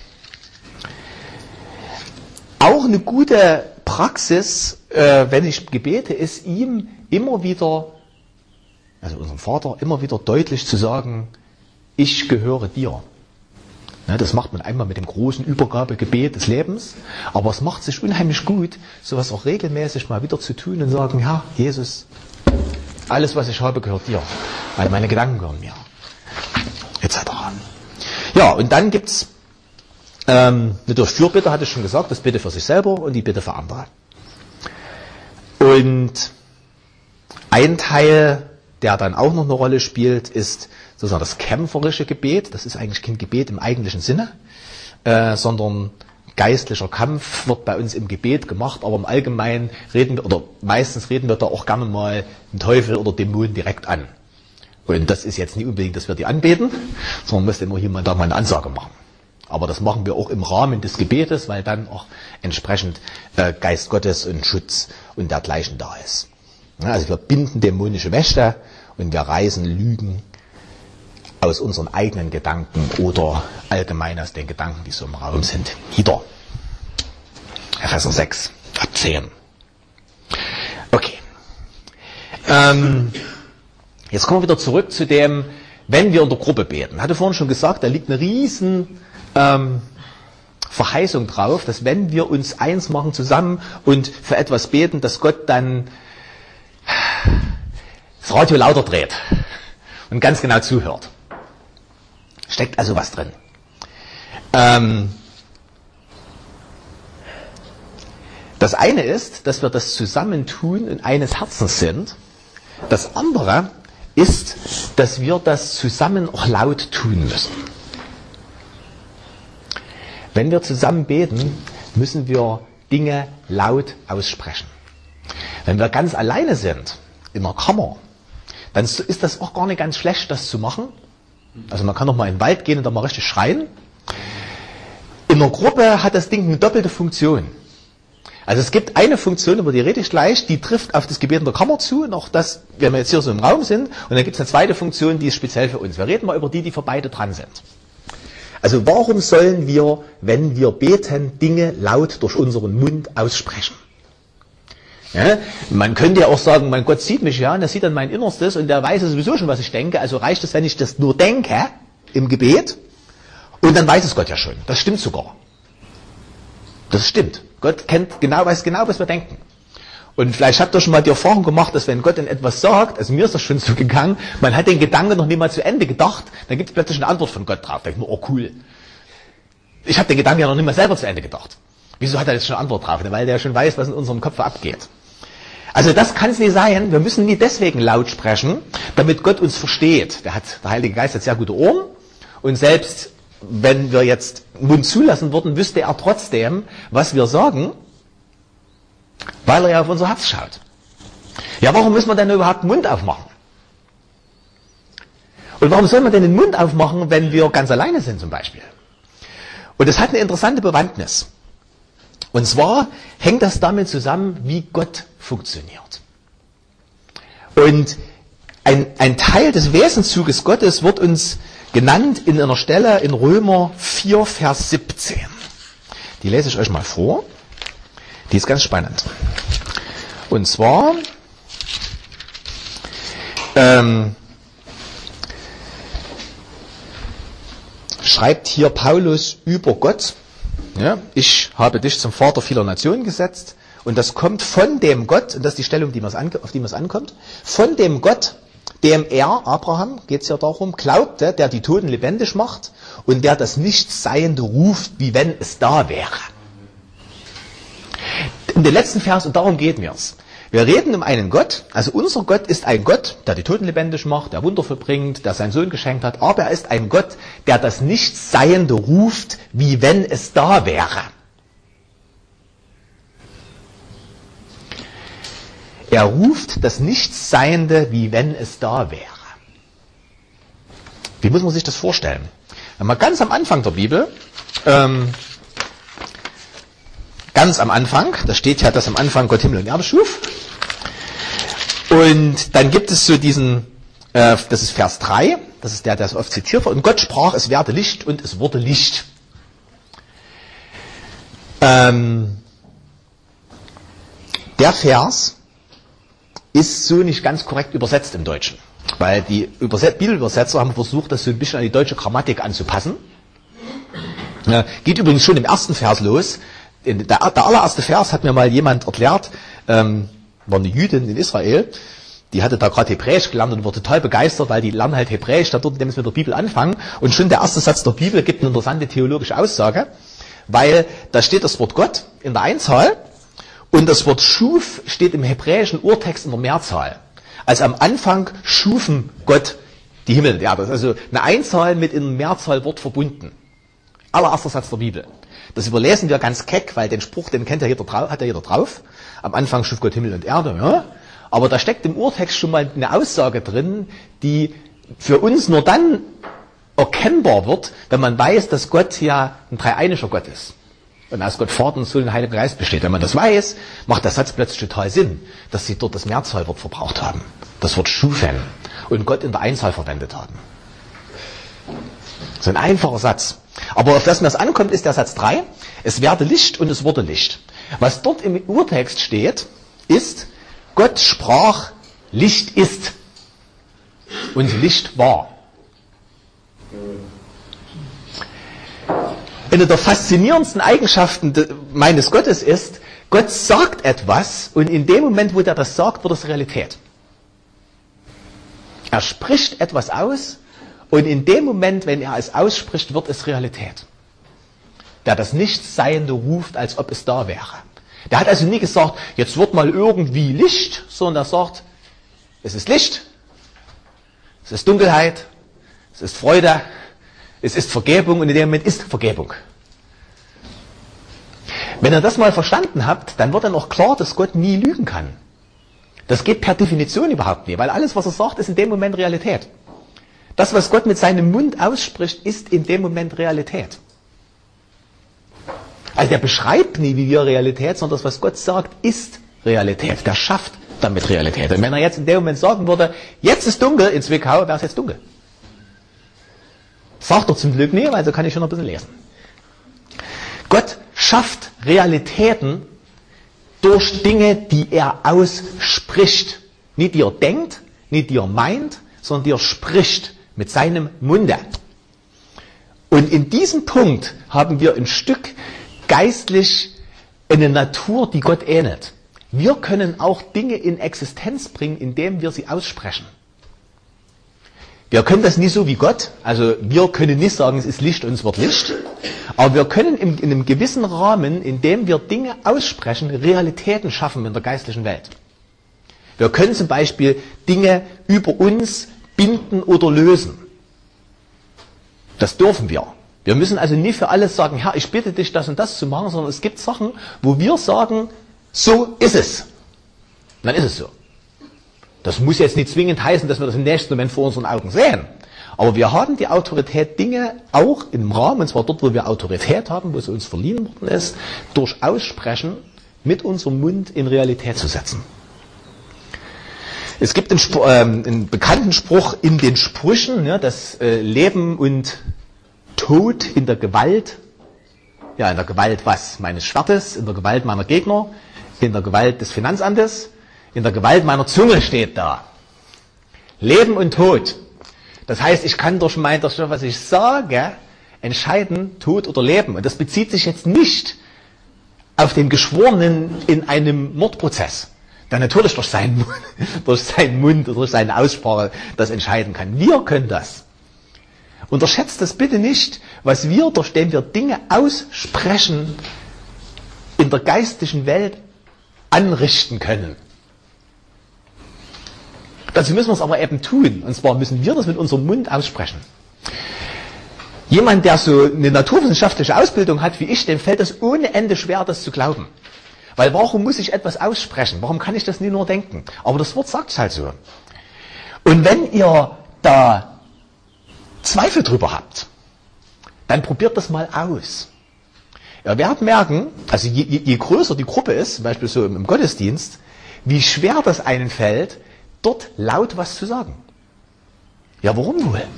Auch eine gute Praxis, wenn ich gebete, ist ihm immer wieder, also unserem Vater, immer wieder deutlich zu sagen, ich gehöre dir. Ja, das macht man einmal mit dem großen Übergabegebet des Lebens, aber es macht sich unheimlich gut, sowas auch regelmäßig mal wieder zu tun und sagen, ja, Jesus, alles, was ich habe, gehört dir, weil meine Gedanken gehören mir, etc. Ja, und dann gibt's natürlich Fürbitte, hatte ich schon gesagt, das Bitte für sich selber und die Bitte für andere. Und ein Teil, der dann auch noch eine Rolle spielt, ist sozusagen das kämpferische Gebet. Das ist eigentlich kein Gebet im eigentlichen Sinne, sondern geistlicher Kampf wird bei uns im Gebet gemacht, aber im Allgemeinen meistens reden wir da auch gerne mal den Teufel oder Dämonen direkt an. Und das ist jetzt nicht unbedingt, dass wir die anbeten, sondern muss immer hier da mal eine Ansage machen. Aber das machen wir auch im Rahmen des Gebetes, weil dann auch entsprechend Geist Gottes und Schutz und dergleichen da ist. Ja, also wir binden dämonische Mächte und wir reißen Lügen aus unseren eigenen Gedanken oder allgemein aus den Gedanken, die so im Raum sind, nieder. Epheser 6, ab 10. Okay. Jetzt kommen wir wieder zurück zu dem, wenn wir in der Gruppe beten. Ich hatte vorhin schon gesagt, da liegt eine riesen Verheißung drauf, dass wenn wir uns eins machen zusammen und für etwas beten, dass Gott dann das Radio lauter dreht und ganz genau zuhört. Steckt also was drin. Das eine ist, dass wir das Zusammentun und eines Herzens sind. Das andere ist, dass wir das zusammen auch laut tun müssen. Wenn wir zusammen beten, müssen wir Dinge laut aussprechen. Wenn wir ganz alleine sind, in einer Kammer, dann ist das auch gar nicht ganz schlecht, das zu machen. Also man kann noch mal in den Wald gehen und da mal richtig schreien. In einer Gruppe hat das Ding eine doppelte Funktion. Also es gibt eine Funktion, über die rede ich gleich, die trifft auf das Gebet in der Kammer zu, und auch das, wenn wir jetzt hier so im Raum sind, und dann gibt es eine zweite Funktion, die ist speziell für uns. Wir reden mal über die für beide dran sind. Also warum sollen wir, wenn wir beten, Dinge laut durch unseren Mund aussprechen? Ja, man könnte ja auch sagen, mein Gott sieht mich ja, und er sieht dann mein Innerstes und der weiß sowieso schon, was ich denke, also reicht es, wenn ich das nur denke im Gebet, und dann weiß es Gott ja schon. Das stimmt sogar. Das stimmt. Gott weiß genau, was wir denken. Und vielleicht habt ihr schon mal die Erfahrung gemacht, dass wenn Gott in etwas sagt, also mir ist das schon so gegangen, man hat den Gedanken noch nicht mal zu Ende gedacht, dann gibt es plötzlich eine Antwort von Gott drauf. Da denkt man, oh cool. Ich habe den Gedanken ja noch nicht mal selber zu Ende gedacht. Wieso hat er jetzt schon eine Antwort drauf? Weil der ja schon weiß, was in unserem Kopf abgeht. Also das kann es nicht sein. Wir müssen nie deswegen laut sprechen, damit Gott uns versteht. Der Heilige Geist hat sehr gute Ohren, und selbst wenn wir jetzt Mund zulassen würden, wüsste er trotzdem, was wir sagen, weil er ja auf unser Herz schaut. Ja, warum müssen wir denn überhaupt den Mund aufmachen? Und warum soll man denn den Mund aufmachen, wenn wir ganz alleine sind zum Beispiel? Und das hat eine interessante Bewandtnis. Und zwar hängt das damit zusammen, wie Gott funktioniert. Und ein Teil des Wesenszuges Gottes wird uns genannt in einer Stelle in Römer 4, Vers 17. Die lese ich euch mal vor. Die ist ganz spannend. Und zwar schreibt hier Paulus über Gott, ja, ich habe dich zum Vater vieler Nationen gesetzt, und das kommt von dem Gott, und das ist die Stelle, auf die es ankommt, von dem Gott, dem er, Abraham, geht es ja darum, glaubte, der die Toten lebendig macht und der das Nichtseiende ruft, wie wenn es da wäre. In den letzten Vers, und darum geht mir's. Wir reden um einen Gott, also unser Gott ist ein Gott, der die Toten lebendig macht, der Wunder vollbringt, der seinen Sohn geschenkt hat, aber er ist ein Gott, der das Nichtseiende ruft, wie wenn es da wäre. Er ruft das Nichtseiende, wie wenn es da wäre. Wie muss man sich das vorstellen? Wenn man ganz am Anfang der Bibel, ganz am Anfang, da steht ja, dass am Anfang Gott Himmel und Erde schuf. Und dann gibt es so diesen, das ist Vers 3, das ist der so oft zitiert wird. Und Gott sprach, es werde Licht, und es wurde Licht. Der Vers ist so nicht ganz korrekt übersetzt im Deutschen. Weil die Bibelübersetzer haben versucht, das so ein bisschen an die deutsche Grammatik anzupassen. Geht übrigens schon im ersten Vers los. Der allererste Vers hat mir mal jemand erklärt, war eine Jüdin in Israel, Die hatte da gerade Hebräisch gelernt und war total begeistert, weil die lernen halt Hebräisch, da dort, indem sie mit der Bibel anfangen. Und schon der erste Satz der Bibel gibt eine interessante theologische Aussage, weil da steht das Wort Gott in der Einzahl und das Wort Schuf steht im hebräischen Urtext in der Mehrzahl. Also am Anfang schufen Gott die Himmel und Erde. Das ist also eine Einzahl mit einem Mehrzahlwort verbunden. Allererster Satz der Bibel. Das überlesen wir ganz keck, weil den Spruch, den kennt ja jeder, hat ja jeder drauf. Am Anfang schuf Gott Himmel und Erde, ja. Aber da steckt im Urtext schon mal eine Aussage drin, die für uns nur dann erkennbar wird, wenn man weiß, dass Gott ja ein dreieiniger Gott ist. Und aus Gott Vater und Sohn und Heiliger Geist besteht. Wenn man das weiß, macht der Satz plötzlich total Sinn, dass sie dort das Mehrzahlwort verbraucht haben. Das Wort schufen. Und Gott in der Einzahl verwendet haben. So ein einfacher Satz. Aber auf das mir das ankommt, ist der Satz 3. Es werde Licht und es wurde Licht. Was dort im Urtext steht, ist, Gott sprach, Licht ist. Und Licht war. Eine der faszinierendsten Eigenschaften meines Gottes ist, Gott sagt etwas und in dem Moment, wo der das sagt, wird es Realität. Er spricht etwas aus und in dem Moment, wenn er es ausspricht, wird es Realität. Der das Nichtseiende ruft, als ob es da wäre. Der hat also nie gesagt, jetzt wird mal irgendwie Licht, sondern er sagt, es ist Licht, es ist Dunkelheit, es ist Freude, es ist Vergebung und in dem Moment ist Vergebung. Wenn ihr das mal verstanden habt, dann wird dann auch klar, dass Gott nie lügen kann. Das geht per Definition überhaupt nicht, weil alles, was er sagt, ist in dem Moment Realität. Das, was Gott mit seinem Mund ausspricht, ist in dem Moment Realität. Also der beschreibt nie, wie wir Realität, sondern das, was Gott sagt, ist Realität. Der schafft damit Realität. Und wenn er jetzt in dem Moment sagen würde, jetzt ist dunkel in Zwickau, wäre es jetzt dunkel. Sagt er zum Glück nie, weil so kann ich schon ein bisschen lesen. Gott schafft Realitäten durch Dinge, die er ausspricht. Nicht die er denkt, nicht die er meint, sondern die er spricht mit seinem Munde. Und in diesem Punkt haben wir ein Stück geistlich eine Natur, die Gott ähnelt. Wir können auch Dinge in Existenz bringen, indem wir sie aussprechen. Wir können das nicht so wie Gott, also wir können nicht sagen, es ist Licht und es wird Licht, aber wir können in einem gewissen Rahmen, indem wir Dinge aussprechen, Realitäten schaffen in der geistlichen Welt. Wir können zum Beispiel Dinge über uns binden oder lösen. Das dürfen wir. Wir müssen also nicht für alles sagen, Herr, ich bitte dich, das und das zu machen, sondern es gibt Sachen, wo wir sagen, so ist es. Und dann ist es so. Das muss jetzt nicht zwingend heißen, dass wir das im nächsten Moment vor unseren Augen sehen. Aber wir haben die Autorität, Dinge auch im Rahmen, und zwar dort, wo wir Autorität haben, wo es uns verliehen worden ist, durch Aussprechen mit unserem Mund in Realität zu setzen. Es gibt einen bekannten Spruch in den Sprüchen, ja, dass Leben und Tod in der Gewalt, ja, in der Gewalt was? Meines Schwertes, in der Gewalt meiner Gegner, in der Gewalt des Finanzamtes, in der Gewalt meiner Zunge steht da. Leben und Tod. Das heißt, ich kann durch das, was ich sage, entscheiden, Tod oder Leben. Und das bezieht sich jetzt nicht auf den Geschworenen in einem Mordprozess, der natürlich durch seinen Mund oder durch seine Aussprache das entscheiden kann. Wir können das. Unterschätzt das bitte nicht, was wir, durch den wir Dinge aussprechen, in der geistlichen Welt anrichten können. Dazu müssen wir es aber eben tun. Und zwar müssen wir das mit unserem Mund aussprechen. Jemand, der so eine naturwissenschaftliche Ausbildung hat wie ich, dem fällt es ohne Ende schwer, das zu glauben. Weil warum muss ich etwas aussprechen? Warum kann ich das nie nur denken? Aber das Wort sagt es halt so. Und wenn ihr da Zweifel drüber habt, dann probiert das mal aus. Ihr werdet merken, also je größer die Gruppe ist, zum Beispiel so im Gottesdienst, wie schwer das einen fällt, dort laut was zu sagen. Ja, warum wohl?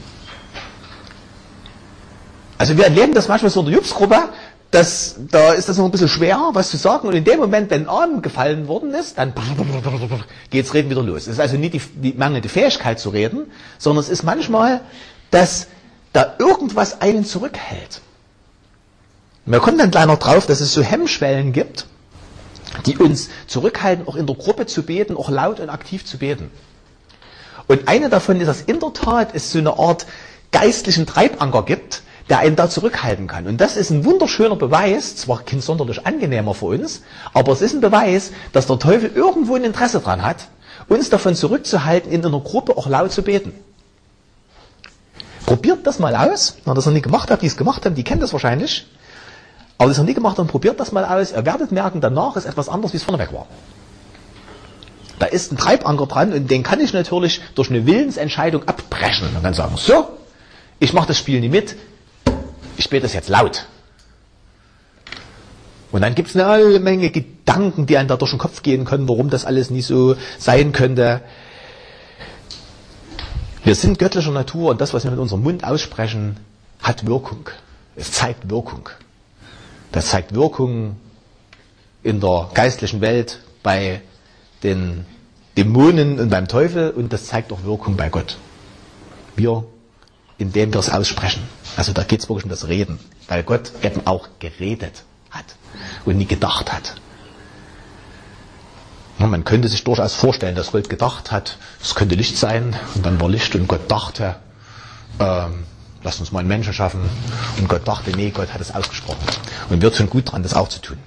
Also wir erleben das manchmal so in der Jupsgruppe, da ist das noch ein bisschen schwer, was zu sagen, und in dem Moment, wenn ein Arm gefallen worden ist, dann geht's Reden wieder los. Es ist also nicht die mangelnde Fähigkeit zu reden, sondern es ist manchmal, dass da irgendwas einen zurückhält. Und wir kommen dann gleich noch drauf, dass es so Hemmschwellen gibt, die uns zurückhalten, auch in der Gruppe zu beten, auch laut und aktiv zu beten. Und eine davon ist, dass in der Tat es so eine Art geistlichen Treibanker gibt, der einen da zurückhalten kann. Und das ist ein wunderschöner Beweis, zwar kein sonderlich angenehmer für uns, aber es ist ein Beweis, dass der Teufel irgendwo ein Interesse dran hat, uns davon zurückzuhalten, in einer Gruppe auch laut zu beten. Probiert das mal aus. Wenn ihr das noch nie gemacht habt, die es gemacht haben, die kennen das wahrscheinlich. Aber die es noch nie gemacht haben, probiert das mal aus. Ihr werdet merken, danach ist etwas anderes, wie es vorneweg war. Da ist ein Treibanker dran und den kann ich natürlich durch eine Willensentscheidung abbrechen. Man kann sagen, so, ich mache das Spiel nie mit, ich bete es jetzt laut. Und dann gibt es eine Menge Gedanken, die einem da durch den Kopf gehen können, warum das alles nie so sein könnte. Wir sind göttlicher Natur und das, was wir mit unserem Mund aussprechen, hat Wirkung. Es zeigt Wirkung. Das zeigt Wirkung in der geistlichen Welt bei den Dämonen und beim Teufel und das zeigt auch Wirkung bei Gott. Indem wir es aussprechen. Also da geht es wirklich um das Reden, weil Gott eben auch geredet hat und nie gedacht hat. Ja, man könnte sich durchaus vorstellen, dass Gott gedacht hat, es könnte Licht sein und dann war Licht und Gott dachte, lass uns mal einen Menschen schaffen und Gott dachte, nee, Gott hat es ausgesprochen. Und wir tun gut dran, das auch zu tun.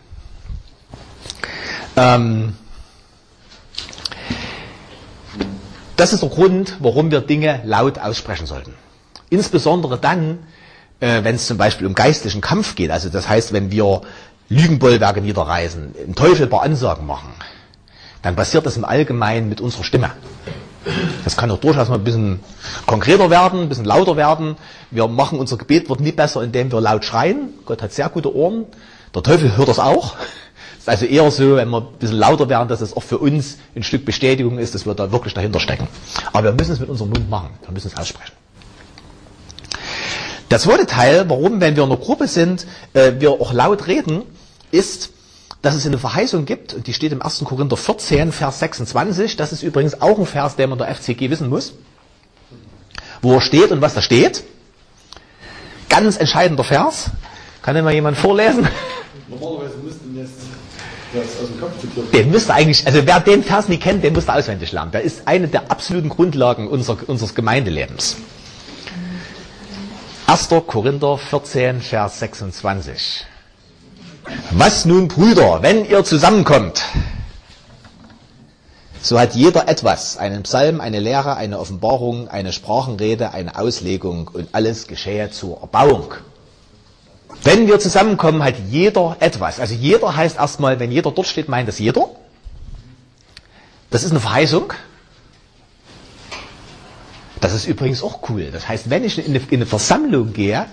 Das ist der Grund, warum wir Dinge laut aussprechen sollten. Insbesondere dann, wenn es zum Beispiel um geistlichen Kampf geht. Also das heißt, wenn wir Lügenbollwerke niederreißen, dem Teufel ein paar Ansagen machen, dann passiert das im Allgemeinen mit unserer Stimme. Das kann auch durchaus mal ein bisschen konkreter werden, ein bisschen lauter werden. Wir machen, unser Gebet wird nie besser, indem wir laut schreien. Gott hat sehr gute Ohren. Der Teufel hört das auch. Es ist also eher so, wenn wir ein bisschen lauter werden, dass es auch für uns ein Stück Bestätigung ist, dass wir da wirklich dahinter stecken. Aber wir müssen es mit unserem Mund machen. Wir müssen es aussprechen. Der zweite Teil, warum, wenn wir in einer Gruppe sind, wir auch laut reden, ist, dass es eine Verheißung gibt, und die steht im 1. Korinther 14, Vers 26. Das ist übrigens auch ein Vers, den man der FCG wissen muss. Wo er steht und was da steht. Ganz entscheidender Vers. Kann den mal jemand vorlesen? Normalerweise müssten das aus dem Kopf zitiert. Den müsste eigentlich, also wer den Vers nicht kennt, den müsste auswendig lernen. Der ist eine der absoluten Grundlagen unseres Gemeindelebens. 1. Korinther 14, Vers 26. Was nun, Brüder, wenn ihr zusammenkommt, so hat jeder etwas, einen Psalm, eine Lehre, eine Offenbarung, eine Sprachenrede, eine Auslegung und alles geschehe zur Erbauung. Wenn wir zusammenkommen, hat jeder etwas. Also jeder heißt erstmal, wenn jeder dort steht, meint das jeder. Das ist eine Verheißung. Das ist übrigens auch cool. Das heißt, wenn ich in eine Versammlung gehe,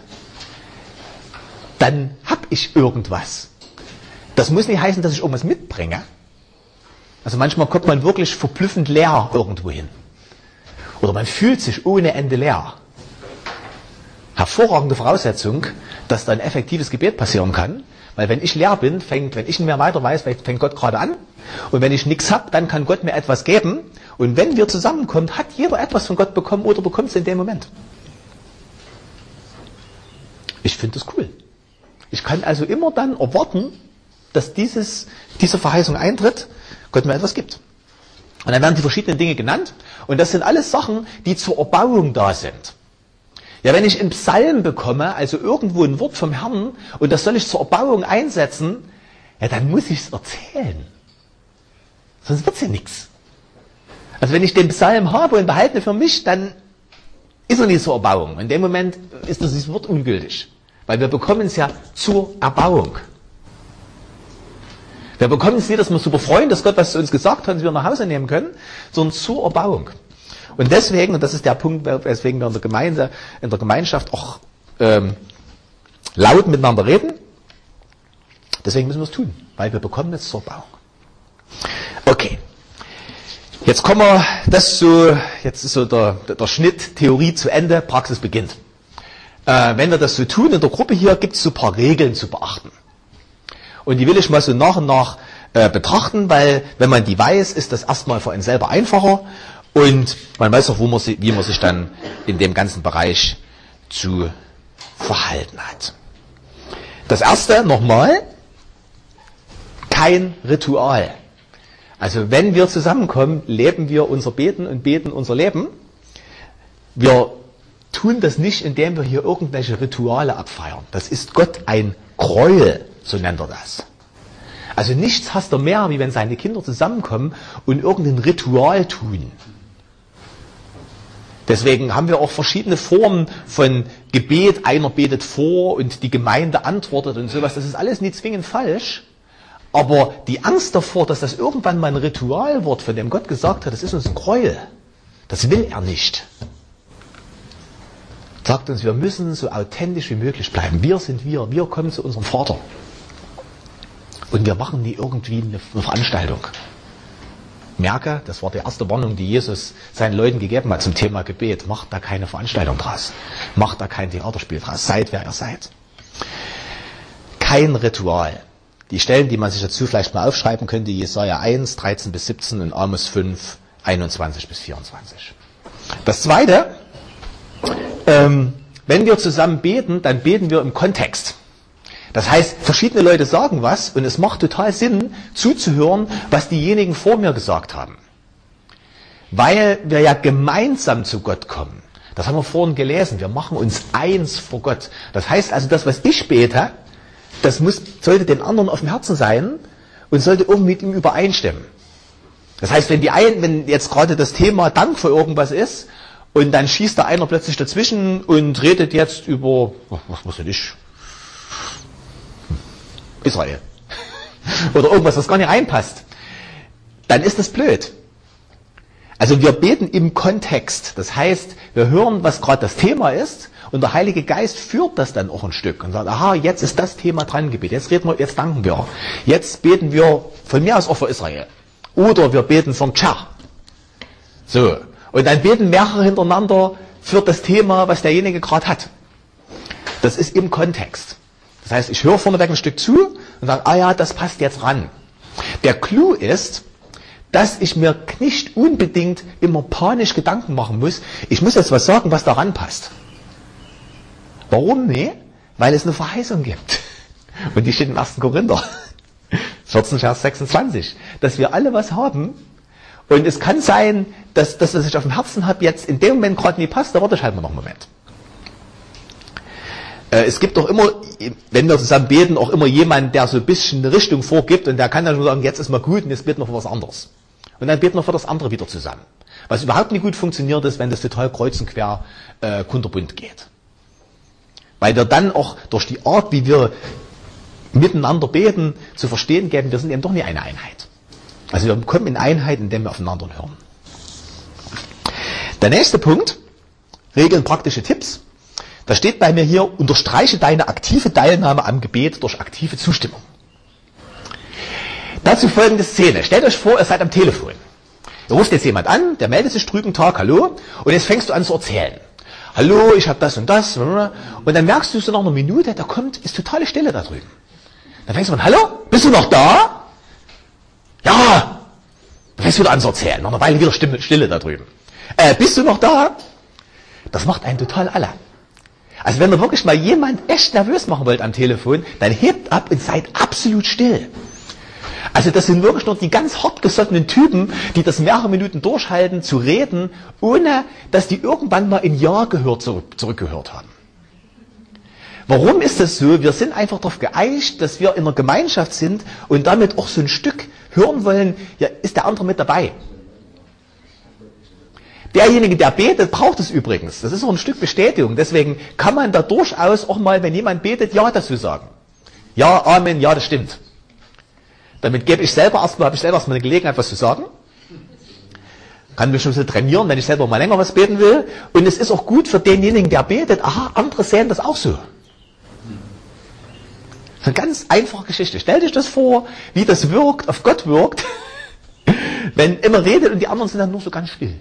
dann habe ich irgendwas. Das muss nicht heißen, dass ich irgendwas mitbringe. Also manchmal kommt man wirklich verblüffend leer irgendwo hin. Oder man fühlt sich ohne Ende leer. Hervorragende Voraussetzung, dass da ein effektives Gebet passieren kann. Weil wenn ich leer bin, wenn ich nicht mehr weiter weiß, fängt Gott gerade an. Und wenn ich nichts habe, dann kann Gott mir etwas geben. Und wenn wir zusammenkommen, hat jeder etwas von Gott bekommen oder bekommt es in dem Moment. Ich finde das cool. Ich kann also immer dann erwarten, dass diese Verheißung eintritt, Gott mir etwas gibt. Und dann werden die verschiedenen Dinge genannt. Und das sind alles Sachen, die zur Erbauung da sind. Ja, wenn ich einen Psalm bekomme, also irgendwo ein Wort vom Herrn, und das soll ich zur Erbauung einsetzen, ja, dann muss ich es erzählen. Sonst wird es ja nichts. Also wenn ich den Psalm habe und behalte für mich, dann ist er nicht zur Erbauung. In dem Moment ist dieses Wort ungültig. Weil wir bekommen es ja zur Erbauung. Wir bekommen es nicht, dass wir uns super freuen, dass Gott was zu uns gesagt hat, dass wir nach Hause nehmen können, sondern zur Erbauung. Und deswegen, und das ist der Punkt, weswegen wir in der Gemeinschaft auch laut miteinander reden, deswegen müssen wir es tun, weil wir bekommen es zur Erbauung. Okay. Jetzt kommen wir, jetzt ist so der Schnitt, Theorie zu Ende, Praxis beginnt. Wenn wir das so tun in der Gruppe hier, gibt es so ein paar Regeln zu beachten. Und die will ich mal so nach und nach betrachten, weil wenn man die weiß, ist das erstmal für einen selber einfacher und man weiß auch, wie man sich dann in dem ganzen Bereich zu verhalten hat. Das erste, nochmal, kein Ritual. Also wenn wir zusammenkommen, leben wir unser Beten und beten unser Leben. Wir tun das nicht, indem wir hier irgendwelche Rituale abfeiern. Das ist Gott ein Gräuel, so nennt er das. Also nichts hasst er mehr, wie wenn seine Kinder zusammenkommen und irgendein Ritual tun. Deswegen haben wir auch verschiedene Formen von Gebet. Einer betet vor und die Gemeinde antwortet und sowas. Das ist alles nie zwingend falsch. Aber die Angst davor, dass das irgendwann mal ein Ritual wird, von dem Gott gesagt hat, das ist uns ein Gräuel. Das will er nicht. Er sagt uns, wir müssen so authentisch wie möglich bleiben. Wir sind wir kommen zu unserem Vater. Und wir machen nie irgendwie eine Veranstaltung. Merke, das war die erste Warnung, die Jesus seinen Leuten gegeben hat zum Thema Gebet. Macht da keine Veranstaltung draus. Macht da kein Theaterspiel draus. Seid, wer ihr seid. Kein Ritual. Die Stellen, die man sich dazu vielleicht mal aufschreiben könnte, Jesaja 1, 13 bis 17 und Amos 5, 21 bis 24. Das Zweite, wenn wir zusammen beten, dann beten wir im Kontext. Das heißt, verschiedene Leute sagen was und es macht total Sinn, zuzuhören, was diejenigen vor mir gesagt haben. Weil wir ja gemeinsam zu Gott kommen. Das haben wir vorhin gelesen. Wir machen uns eins vor Gott. Das heißt also, das, was ich bete, das sollte den anderen auf dem Herzen sein und sollte irgendwie mit ihm übereinstimmen. Das heißt, wenn jetzt gerade das Thema Dank für irgendwas ist und dann schießt da einer plötzlich dazwischen und redet jetzt über, was weiß ich, Israel. Oder irgendwas, was gar nicht reinpasst. Dann ist das blöd. Also wir beten im Kontext. Das heißt, wir hören, was gerade das Thema ist und der Heilige Geist führt das dann auch ein Stück und sagt, aha, jetzt ist das Thema dran Gebet. Jetzt danken wir. Jetzt beten wir von mir aus auch für Israel. Oder wir beten für den Tschach. So. Und dann beten mehrere hintereinander für das Thema, was derjenige gerade hat. Das ist im Kontext. Das heißt, ich höre vorneweg ein Stück zu und sage, ah ja, das passt jetzt ran. Der Clou ist, dass ich mir nicht unbedingt immer panisch Gedanken machen muss. Ich muss jetzt was sagen, was daran passt. Warum? Nee, weil es eine Verheißung gibt. Und die steht im 1. Korinther 14, Vers 26. Dass wir alle was haben. Und es kann sein, dass das, was ich auf dem Herzen habe, jetzt in dem Moment gerade nie passt, da warte ich halt mal noch einen Moment. Es gibt doch immer, wenn wir zusammen beten, auch immer jemanden, der so ein bisschen eine Richtung vorgibt und der kann dann schon sagen, jetzt ist mal gut und jetzt beten wir für was anderes. Und dann beten wir für das andere wieder zusammen. Was überhaupt nicht gut funktioniert ist, wenn das total kreuz und quer kunterbunt geht. Weil wir dann auch durch die Art, wie wir miteinander beten, zu verstehen geben, wir sind eben doch nicht eine Einheit. Also wir kommen in Einheit, indem wir aufeinander hören. Der nächste Punkt, Regeln, praktische Tipps. Da steht bei mir hier, unterstreiche deine aktive Teilnahme am Gebet durch aktive Zustimmung. Dazu folgende Szene. Stellt euch vor, ihr seid am Telefon. Ihr ruft jetzt jemand an, der meldet sich drüben, Tag, hallo, und jetzt fängst du an zu erzählen. Hallo, ich habe das und das. Und dann merkst du so nach einer Minute, ist totale Stille da drüben. Dann fängst du an, hallo, bist du noch da? Ja. Dann fängst du wieder an zu erzählen. Nach einer Weile wieder Stille da drüben. Bist du noch da? Das macht einen total alle. Also wenn ihr wirklich mal jemand echt nervös machen wollt am Telefon, dann hebt ab und seid absolut still. Also das sind wirklich nur die ganz hartgesottenen Typen, die das mehrere Minuten durchhalten, zu reden, ohne dass die irgendwann mal ein Ja zurückgehört haben. Warum ist das so? Wir sind einfach darauf geeicht, dass wir in einer Gemeinschaft sind und damit auch so ein Stück hören wollen, ja, ist der andere mit dabei. Derjenige, der betet, braucht es übrigens. Das ist auch ein Stück Bestätigung. Deswegen kann man da durchaus auch mal, wenn jemand betet, Ja dazu sagen. Ja, Amen, ja, das stimmt. Damit habe ich selber erstmal eine Gelegenheit, was zu sagen. Kann mich schon so trainieren, wenn ich selber mal länger was beten will. Und es ist auch gut für denjenigen, der betet, aha, andere sehen das auch so. Das ist eine ganz einfache Geschichte. Stell dich das vor, wie das wirkt, auf Gott wirkt, wenn immer redet und die anderen sind dann nur so ganz still.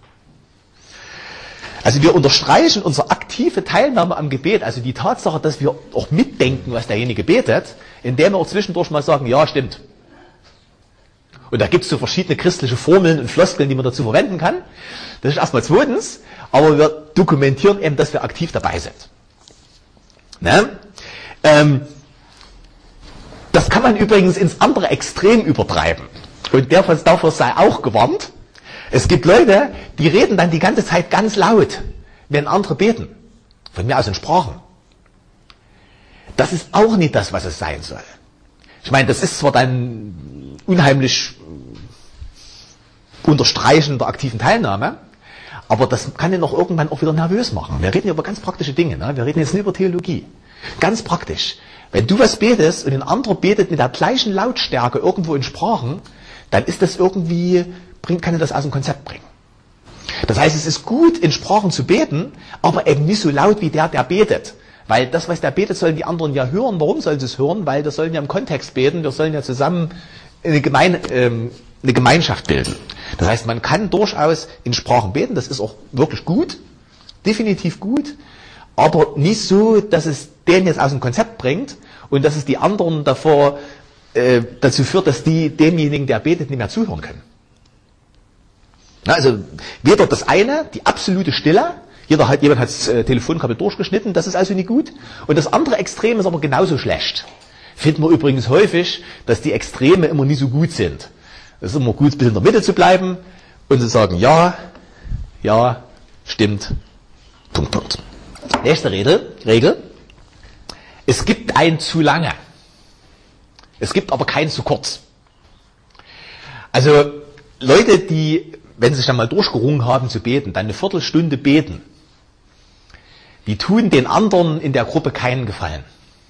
Also wir unterstreichen unsere aktive Teilnahme am Gebet, also die Tatsache, dass wir auch mitdenken, was derjenige betet, indem wir auch zwischendurch mal sagen, ja, stimmt. Und da gibt es so verschiedene christliche Formeln und Floskeln, die man dazu verwenden kann. Das ist erstmal zweitens, aber wir dokumentieren eben, dass wir aktiv dabei sind. Ne? Das kann man übrigens ins andere Extrem übertreiben. Und davor sei auch gewarnt. Es gibt Leute, die reden dann die ganze Zeit ganz laut, wenn andere beten. Von mir aus in Sprachen. Das ist auch nicht das, was es sein soll. Ich meine, das ist zwar dann unheimlich Unterstreichen der aktiven Teilnahme, aber das kann ihn noch irgendwann auch wieder nervös machen. Wir reden hier über ganz praktische Dinge. Ne? Wir reden jetzt nicht über Theologie. Ganz praktisch. Wenn du was betest und ein anderer betet mit der gleichen Lautstärke irgendwo in Sprachen, dann ist das irgendwie, kann er das aus dem Konzept bringen. Das heißt, es ist gut, in Sprachen zu beten, aber eben nicht so laut wie der betet. Weil das, was der betet, sollen die anderen ja hören. Warum sollen sie es hören? Weil wir sollen ja im Kontext beten, wir sollen ja zusammen eine Gemeinschaft bilden. Das heißt, man kann durchaus in Sprachen beten, das ist auch wirklich gut, definitiv gut, aber nicht so, dass es den jetzt aus dem Konzept bringt und dass es die anderen dazu führt, dass die demjenigen, der betet, nicht mehr zuhören können. Also weder das eine, die absolute Stille, jemand hat das Telefonkabel durchgeschnitten, das ist also nicht gut, und das andere Extrem ist aber genauso schlecht. Finden wir übrigens häufig, dass die Extreme immer nie so gut sind. Es ist immer gut, bis in der Mitte zu bleiben und zu sagen, ja, stimmt, Punkt. Nächste Regel. Es gibt ein zu lange. Es gibt aber kein zu kurz. Also Leute, die, wenn sie sich dann mal durchgerungen haben zu beten, dann eine Viertelstunde beten, die tun den anderen in der Gruppe keinen Gefallen.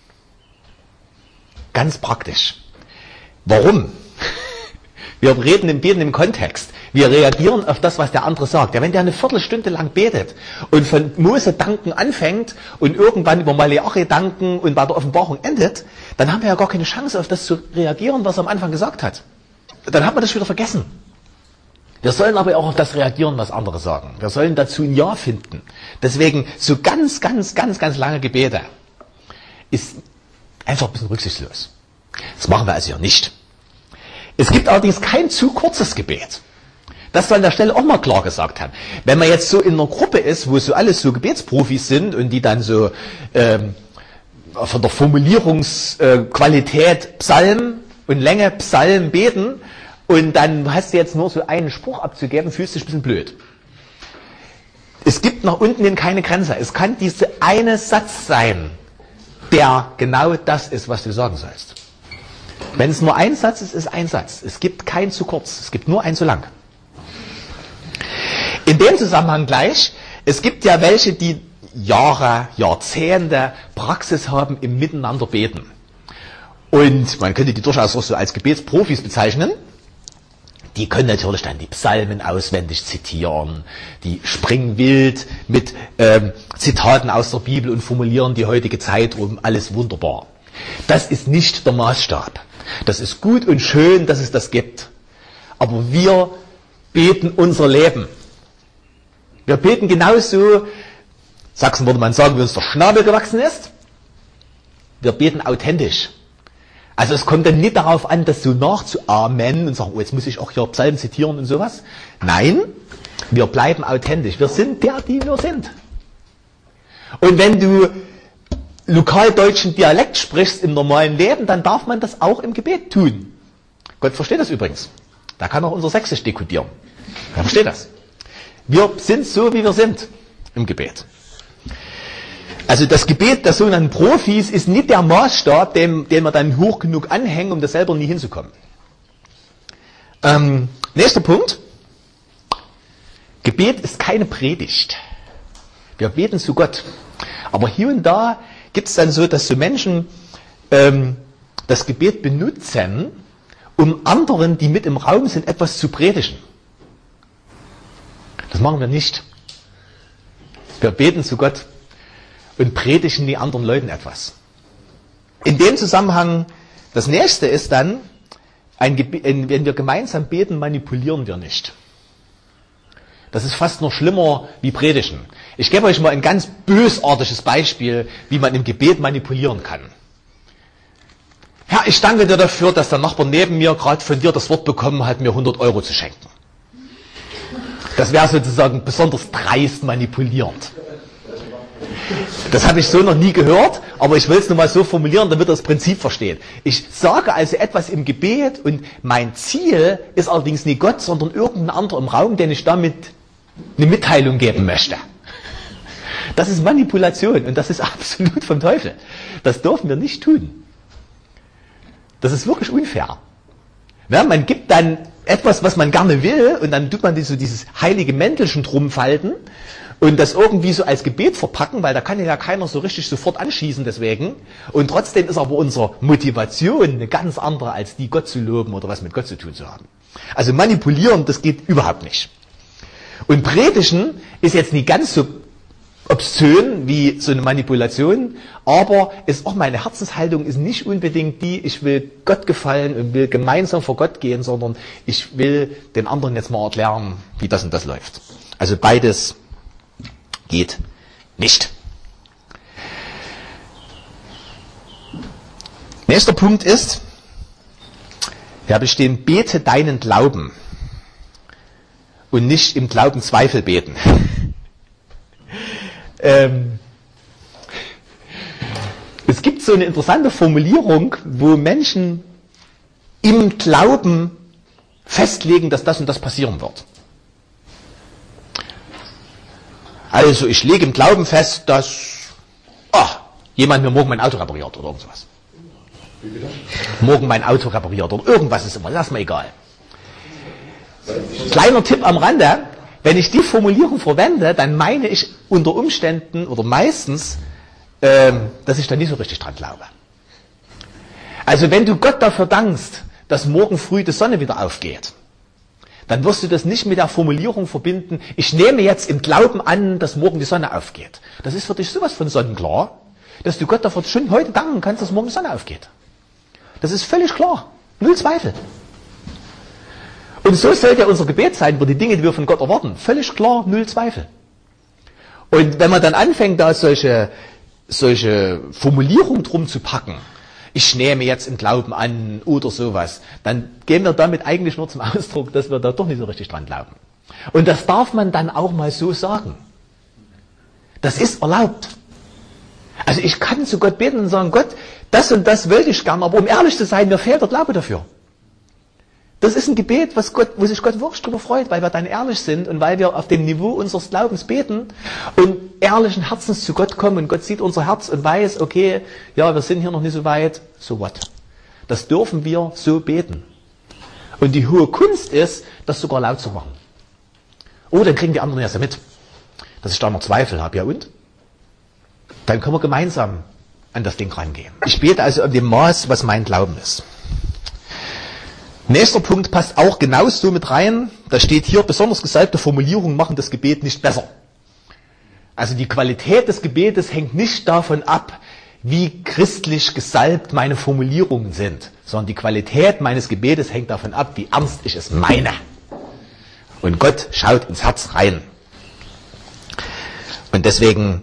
Ganz praktisch. Warum? Wir reden im Beten im Kontext. Wir reagieren auf das, was der andere sagt. Ja, wenn der eine Viertelstunde lang betet und von Mose danken anfängt und irgendwann über Maleachi danken und bei der Offenbarung endet, dann haben wir ja gar keine Chance, auf das zu reagieren, was er am Anfang gesagt hat. Dann hat man das wieder vergessen. Wir sollen aber auch auf das reagieren, was andere sagen. Wir sollen dazu ein Ja finden. Deswegen so ganz lange Gebete ist einfach ein bisschen rücksichtslos. Das machen wir also hier nicht. Es gibt allerdings kein zu kurzes Gebet. Das soll an der Stelle auch mal klar gesagt haben. Wenn man jetzt so in einer Gruppe ist, wo so alles so Gebetsprofis sind und die dann so von der Formulierungsqualität Psalm und Länge Psalm beten und dann hast du jetzt nur so einen Spruch abzugeben, fühlst du dich ein bisschen blöd. Es gibt nach unten hin keine Grenze. Es kann dieser eine Satz sein, der genau das ist, was du sagen sollst. Wenn es nur ein Satz ist, ist ein Satz. Es gibt kein zu kurz, es gibt nur ein zu lang. In dem Zusammenhang gleich, es gibt ja welche, die Jahre, Jahrzehnte Praxis haben im Miteinander beten. Und man könnte die durchaus auch so als Gebetsprofis bezeichnen. Die können natürlich dann die Psalmen auswendig zitieren, die springen wild mit Zitaten aus der Bibel und formulieren die heutige Zeit um, alles wunderbar. Das ist nicht der Maßstab. Das ist gut und schön, dass es das gibt. Aber wir beten unser Leben. Wir beten genauso, Sachsen würde man sagen, wie uns der Schnabel gewachsen ist. Wir beten authentisch. Also es kommt dann nicht darauf an, das so nachzuahmen und sagen, oh, jetzt muss ich auch hier Psalmen zitieren und sowas. Nein, wir bleiben authentisch. Wir sind der, die wir sind. Und wenn du lokaldeutschen Dialekt sprichst im normalen Leben, dann darf man das auch im Gebet tun. Gott versteht das übrigens. Da kann auch unser Sächsisch dekodieren. Er versteht das. Wir sind so, wie wir sind im Gebet. Also das Gebet der sogenannten Profis ist nicht der Maßstab, den wir dann hoch genug anhängen, um das selber nie hinzukommen. Nächster Punkt. Gebet ist keine Predigt. Wir beten zu Gott. Aber hier und da gibt es dann so, dass so Menschen das Gebet benutzen, um anderen, die mit im Raum sind, etwas zu predigen. Das machen wir nicht. Wir beten zu Gott und predigen die anderen Leuten etwas. In dem Zusammenhang, das nächste ist dann, wenn wir gemeinsam beten, manipulieren wir nicht. Das ist fast noch schlimmer wie predigen. Ich gebe euch mal ein ganz bösartiges Beispiel, wie man im Gebet manipulieren kann. Herr, ich danke dir dafür, dass der Nachbar neben mir gerade von dir das Wort bekommen hat, mir 100 Euro zu schenken. Das wäre sozusagen besonders dreist manipulierend. Das habe ich so noch nie gehört, aber ich will es nur mal so formulieren, damit ihr das Prinzip versteht. Ich sage also etwas im Gebet und mein Ziel ist allerdings nicht Gott, sondern irgendein anderer im Raum, den ich damit eine Mitteilung geben möchte. Das ist Manipulation und das ist absolut vom Teufel. Das dürfen wir nicht tun. Das ist wirklich unfair. Ja, man gibt dann etwas, was man gerne will, und dann tut man dieses heilige Mäntelchen drum falten und das irgendwie so als Gebet verpacken, weil da kann ja keiner so richtig sofort anschießen deswegen. Und trotzdem ist aber unsere Motivation eine ganz andere, als die Gott zu loben oder was mit Gott zu tun zu haben. Also manipulieren, das geht überhaupt nicht. Und predigen ist jetzt nicht ganz so obszön wie so eine Manipulation, aber ist auch meine Herzenshaltung ist nicht unbedingt die, ich will Gott gefallen und will gemeinsam vor Gott gehen, sondern ich will den anderen jetzt mal erklären, wie das und das läuft. Also beides geht nicht. Nächster Punkt ist, wir haben stehen, bete deinen Glauben und nicht im Glauben Zweifel beten. Es gibt so eine interessante Formulierung, wo Menschen im Glauben festlegen, dass das und das passieren wird. Also ich lege im Glauben fest, dass jemand mir morgen mein Auto repariert oder irgendwas. Morgen mein Auto repariert oder irgendwas ist immer, lass mal egal. Kleiner Tipp am Rande, wenn ich die Formulierung verwende, dann meine ich unter Umständen oder meistens, dass ich da nicht so richtig dran glaube. Also wenn du Gott dafür dankst, dass morgen früh die Sonne wieder aufgeht, dann wirst du das nicht mit der Formulierung verbinden, ich nehme jetzt im Glauben an, dass morgen die Sonne aufgeht. Das ist für dich sowas von sonnenklar, dass du Gott dafür schon heute danken kannst, dass morgen die Sonne aufgeht. Das ist völlig klar. Null Zweifel. Und so sollte unser Gebet sein über die Dinge, die wir von Gott erwarten. Völlig klar, null Zweifel. Und wenn man dann anfängt, da solche Formulierungen drum zu packen, ich nehme jetzt im Glauben an oder sowas, dann gehen wir damit eigentlich nur zum Ausdruck, dass wir da doch nicht so richtig dran glauben. Und das darf man dann auch mal so sagen. Das ist erlaubt. Also ich kann zu Gott beten und sagen, Gott, das und das wollte ich gern, aber um ehrlich zu sein, mir fehlt der Glaube dafür. Das ist ein Gebet, wo sich Gott wirklich darüber freut, weil wir dann ehrlich sind und weil wir auf dem Niveau unseres Glaubens beten und ehrlichen Herzens zu Gott kommen und Gott sieht unser Herz und weiß, okay, ja, wir sind hier noch nicht so weit, so what? Das dürfen wir so beten. Und die hohe Kunst ist, das sogar laut zu machen. Oh, dann kriegen die anderen ja so mit, dass ich da noch Zweifel habe, ja und? Dann können wir gemeinsam an das Ding rangehen. Ich bete also in dem Maß, was mein Glauben ist. Nächster Punkt passt auch genauso mit rein. Da steht hier, besonders gesalbte Formulierungen machen das Gebet nicht besser. Also die Qualität des Gebetes hängt nicht davon ab, wie christlich gesalbt meine Formulierungen sind, sondern die Qualität meines Gebetes hängt davon ab, wie ernst ich es meine. Und Gott schaut ins Herz rein. Und deswegen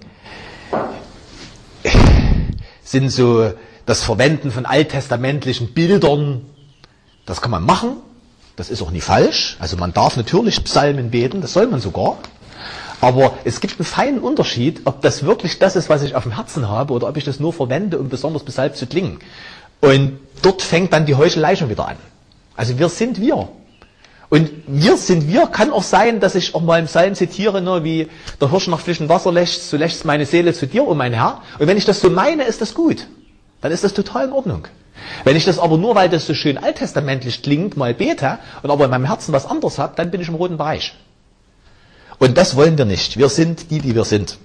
sind so das Verwenden von alttestamentlichen Bildern, das kann man machen, das ist auch nie falsch. Also man darf natürlich Psalmen beten, das soll man sogar. Aber es gibt einen feinen Unterschied, ob das wirklich das ist, was ich auf dem Herzen habe, oder ob ich das nur verwende, um besonders besalbt zu klingen. Und dort fängt dann die Heuchelei schon wieder an. Also wir sind wir. Und wir sind wir, kann auch sein, dass ich auch mal im Psalm zitiere, nur wie der Hirsch nach frischem Wasser lechzt, so lechzt meine Seele zu dir, oh mein Herr. Und wenn ich das so meine, ist das gut. Dann ist das total in Ordnung. Wenn ich das aber nur, weil das so schön alttestamentlich klingt, mal bete und aber in meinem Herzen was anderes habe, dann bin ich im roten Bereich. Und das wollen wir nicht. Wir sind die wir sind.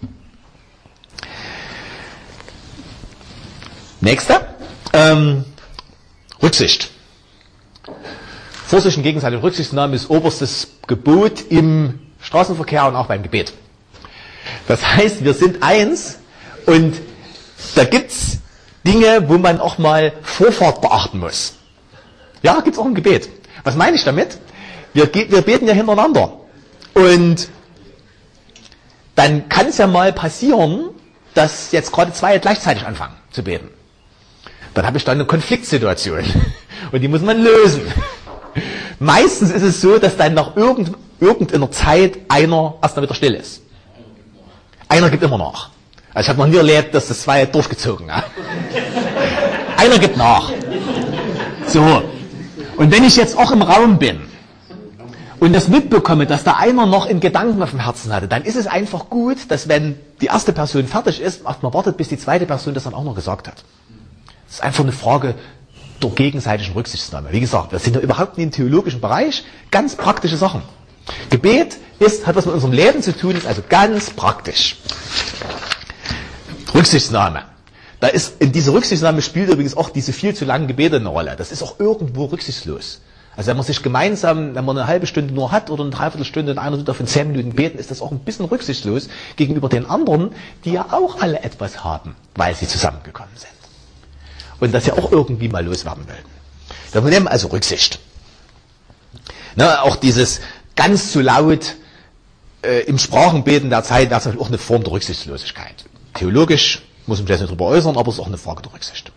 Nächster. Rücksicht. Vorsicht und gegenseitige Rücksichtnahme ist oberstes Gebot im Straßenverkehr und auch beim Gebet. Das heißt, wir sind eins und da gibt's Dinge, wo man auch mal Vorfahrt beachten muss. Ja, gibt's auch im Gebet. Was meine ich damit? Wir beten ja hintereinander. Und dann kann es ja mal passieren, dass jetzt gerade zwei gleichzeitig anfangen zu beten. Dann habe ich dann eine Konfliktsituation. Und die muss man lösen. Meistens ist es so, dass dann nach irgendeiner Zeit einer erst mal wieder still ist. Einer gibt immer nach. Also ich habe noch nie erlebt, dass das zwei durchgezogen haben. Einer gibt nach. So. Und wenn ich jetzt auch im Raum bin und das mitbekomme, dass da einer noch in Gedanken auf dem Herzen hatte, dann ist es einfach gut, dass wenn die erste Person fertig ist, man wartet, bis die zweite Person das dann auch noch gesagt hat. Das ist einfach eine Frage der gegenseitigen Rücksichtnahme. Wie gesagt, wir sind ja überhaupt nicht im theologischen Bereich, ganz praktische Sachen. Gebet hat was mit unserem Leben zu tun, ist also ganz praktisch. Rücksichtnahme. In dieser Rücksichtnahme spielt übrigens auch diese viel zu langen Gebete eine Rolle. Das ist auch irgendwo rücksichtslos. Also wenn man sich gemeinsam, wenn man eine halbe Stunde nur hat oder eine Dreiviertelstunde und einer tut davon 10 Minuten beten, ist das auch ein bisschen rücksichtslos gegenüber den anderen, die ja auch alle etwas haben, weil sie zusammengekommen sind. Und das ja auch irgendwie mal loswerden wollten. Wir nehmen also Rücksicht. Auch dieses ganz zu laut im Sprachenbeten der Zeit, das ist auch eine Form der Rücksichtslosigkeit. Theologisch muss man sich nicht darüber äußern, aber es ist auch eine Frage der Rücksicht.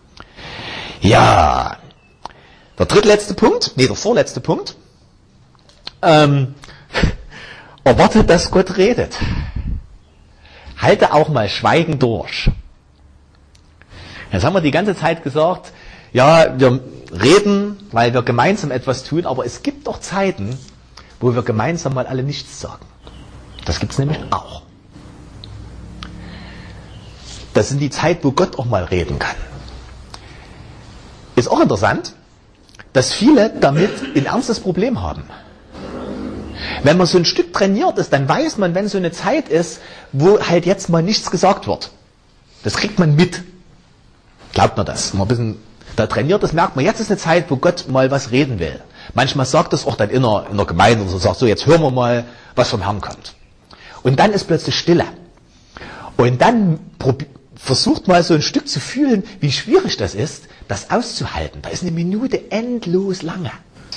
Ja, der vorletzte Punkt. Erwarte, dass Gott redet. Halte auch mal Schweigen durch. Jetzt haben wir die ganze Zeit gesagt, ja, wir reden, weil wir gemeinsam etwas tun, aber es gibt doch Zeiten, wo wir gemeinsam mal alle nichts sagen. Das gibt es nämlich auch. Das sind die Zeit, wo Gott auch mal reden kann. Ist auch interessant, dass viele damit ein ernstes Problem haben. Wenn man so ein Stück trainiert ist, dann weiß man, wenn so eine Zeit ist, wo halt jetzt mal nichts gesagt wird. Das kriegt man mit. Glaubt man das? Wenn man ein bisschen da trainiert ist, merkt man, jetzt ist eine Zeit, wo Gott mal was reden will. Manchmal sagt das auch dann in der Gemeinde, so sagt so, jetzt hören wir mal, was vom Herrn kommt. Und dann ist plötzlich Stille. Und dann versucht mal so ein Stück zu fühlen, wie schwierig das ist, das auszuhalten. Da ist eine Minute endlos lange.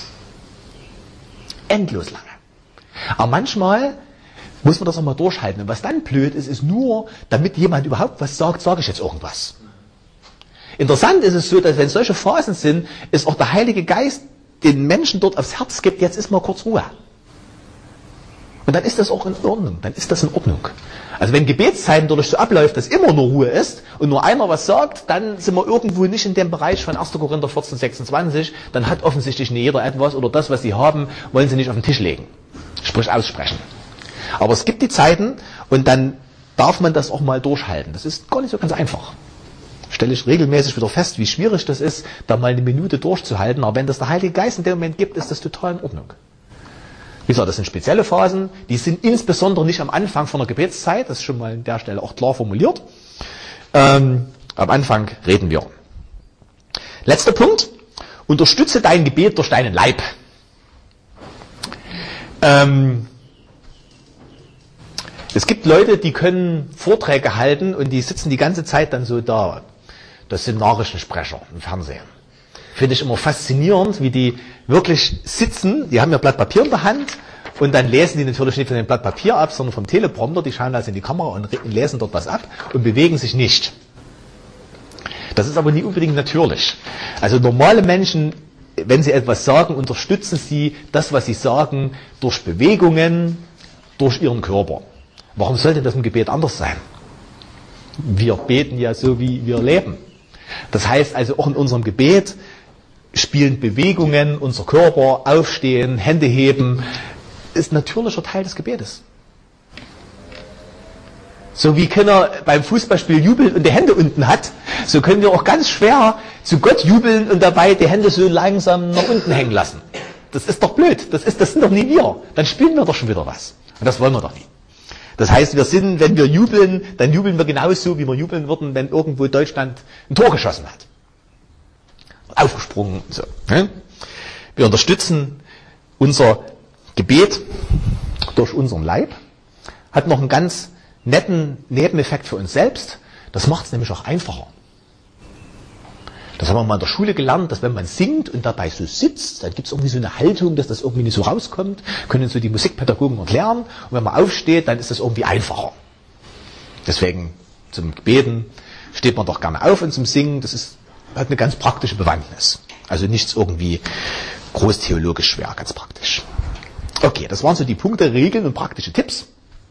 Endlos lange. Aber manchmal muss man das auch mal durchhalten. Und was dann blöd ist, ist nur, damit jemand überhaupt was sagt, sage ich jetzt irgendwas. Interessant ist es so, dass wenn solche Phasen sind, ist auch der Heilige Geist den Menschen dort aufs Herz gibt, jetzt ist mal kurz Ruhe. Und dann ist das auch in Ordnung. Also wenn Gebetszeiten dadurch so abläuft, dass immer nur Ruhe ist und nur einer was sagt, dann sind wir irgendwo nicht in dem Bereich von 1. Korinther 14, 26. Dann hat offensichtlich nicht jeder etwas oder das, was sie haben, wollen sie nicht auf den Tisch legen. Sprich aussprechen. Aber es gibt die Zeiten und dann darf man das auch mal durchhalten. Das ist gar nicht so ganz einfach. Stelle ich regelmäßig wieder fest, wie schwierig das ist, da mal eine Minute durchzuhalten. Aber wenn das der Heilige Geist in dem Moment gibt, ist das total in Ordnung. Wie gesagt, das sind spezielle Phasen, die sind insbesondere nicht am Anfang von der Gebetszeit, das ist schon mal an der Stelle auch klar formuliert. Am Anfang reden wir. Letzter Punkt, unterstütze dein Gebet durch deinen Leib. Es gibt Leute, die können Vorträge halten und die sitzen die ganze Zeit dann so da. Das sind Nachrichtensprecher im Fernsehen. Finde ich immer faszinierend, wie die wirklich sitzen. Die haben ja Blatt Papier in der Hand und dann lesen die natürlich nicht von dem Blatt Papier ab, sondern vom Teleprompter. Die schauen also in die Kamera und lesen dort was ab und bewegen sich nicht. Das ist aber nie unbedingt natürlich. Also normale Menschen, wenn sie etwas sagen, unterstützen sie das, was sie sagen, durch Bewegungen, durch ihren Körper. Warum sollte das im Gebet anders sein? Wir beten ja so, wie wir leben. Das heißt also, auch in unserem Gebet spielen Bewegungen, unser Körper, Aufstehen, Hände heben, ist natürlicher Teil des Gebetes. So wie keiner beim Fußballspiel jubelt und die Hände unten hat, so können wir auch ganz schwer zu Gott jubeln und dabei die Hände so langsam nach unten hängen lassen. Das ist doch blöd, das sind doch nie wir. Dann spielen wir doch schon wieder was. Und das wollen wir doch nie. Das heißt, wenn wir jubeln, dann jubeln wir genauso, wie wir jubeln würden, wenn irgendwo Deutschland ein Tor geschossen hat. Aufgesprungen und so. Wir unterstützen unser Gebet durch unseren Leib. Hat noch einen ganz netten Nebeneffekt für uns selbst. Das macht es nämlich auch einfacher. Das haben wir mal in der Schule gelernt, dass wenn man singt und dabei so sitzt, dann gibt es irgendwie so eine Haltung, dass das irgendwie nicht so rauskommt. Können so die Musikpädagogen erklären. Und wenn man aufsteht, dann ist das irgendwie einfacher. Deswegen zum Beten steht man doch gerne auf und zum Singen, hat eine ganz praktische Bewandtnis. Also nichts irgendwie groß theologisch schwer, ganz praktisch. Okay, das waren so die Punkte, Regeln und praktische Tipps.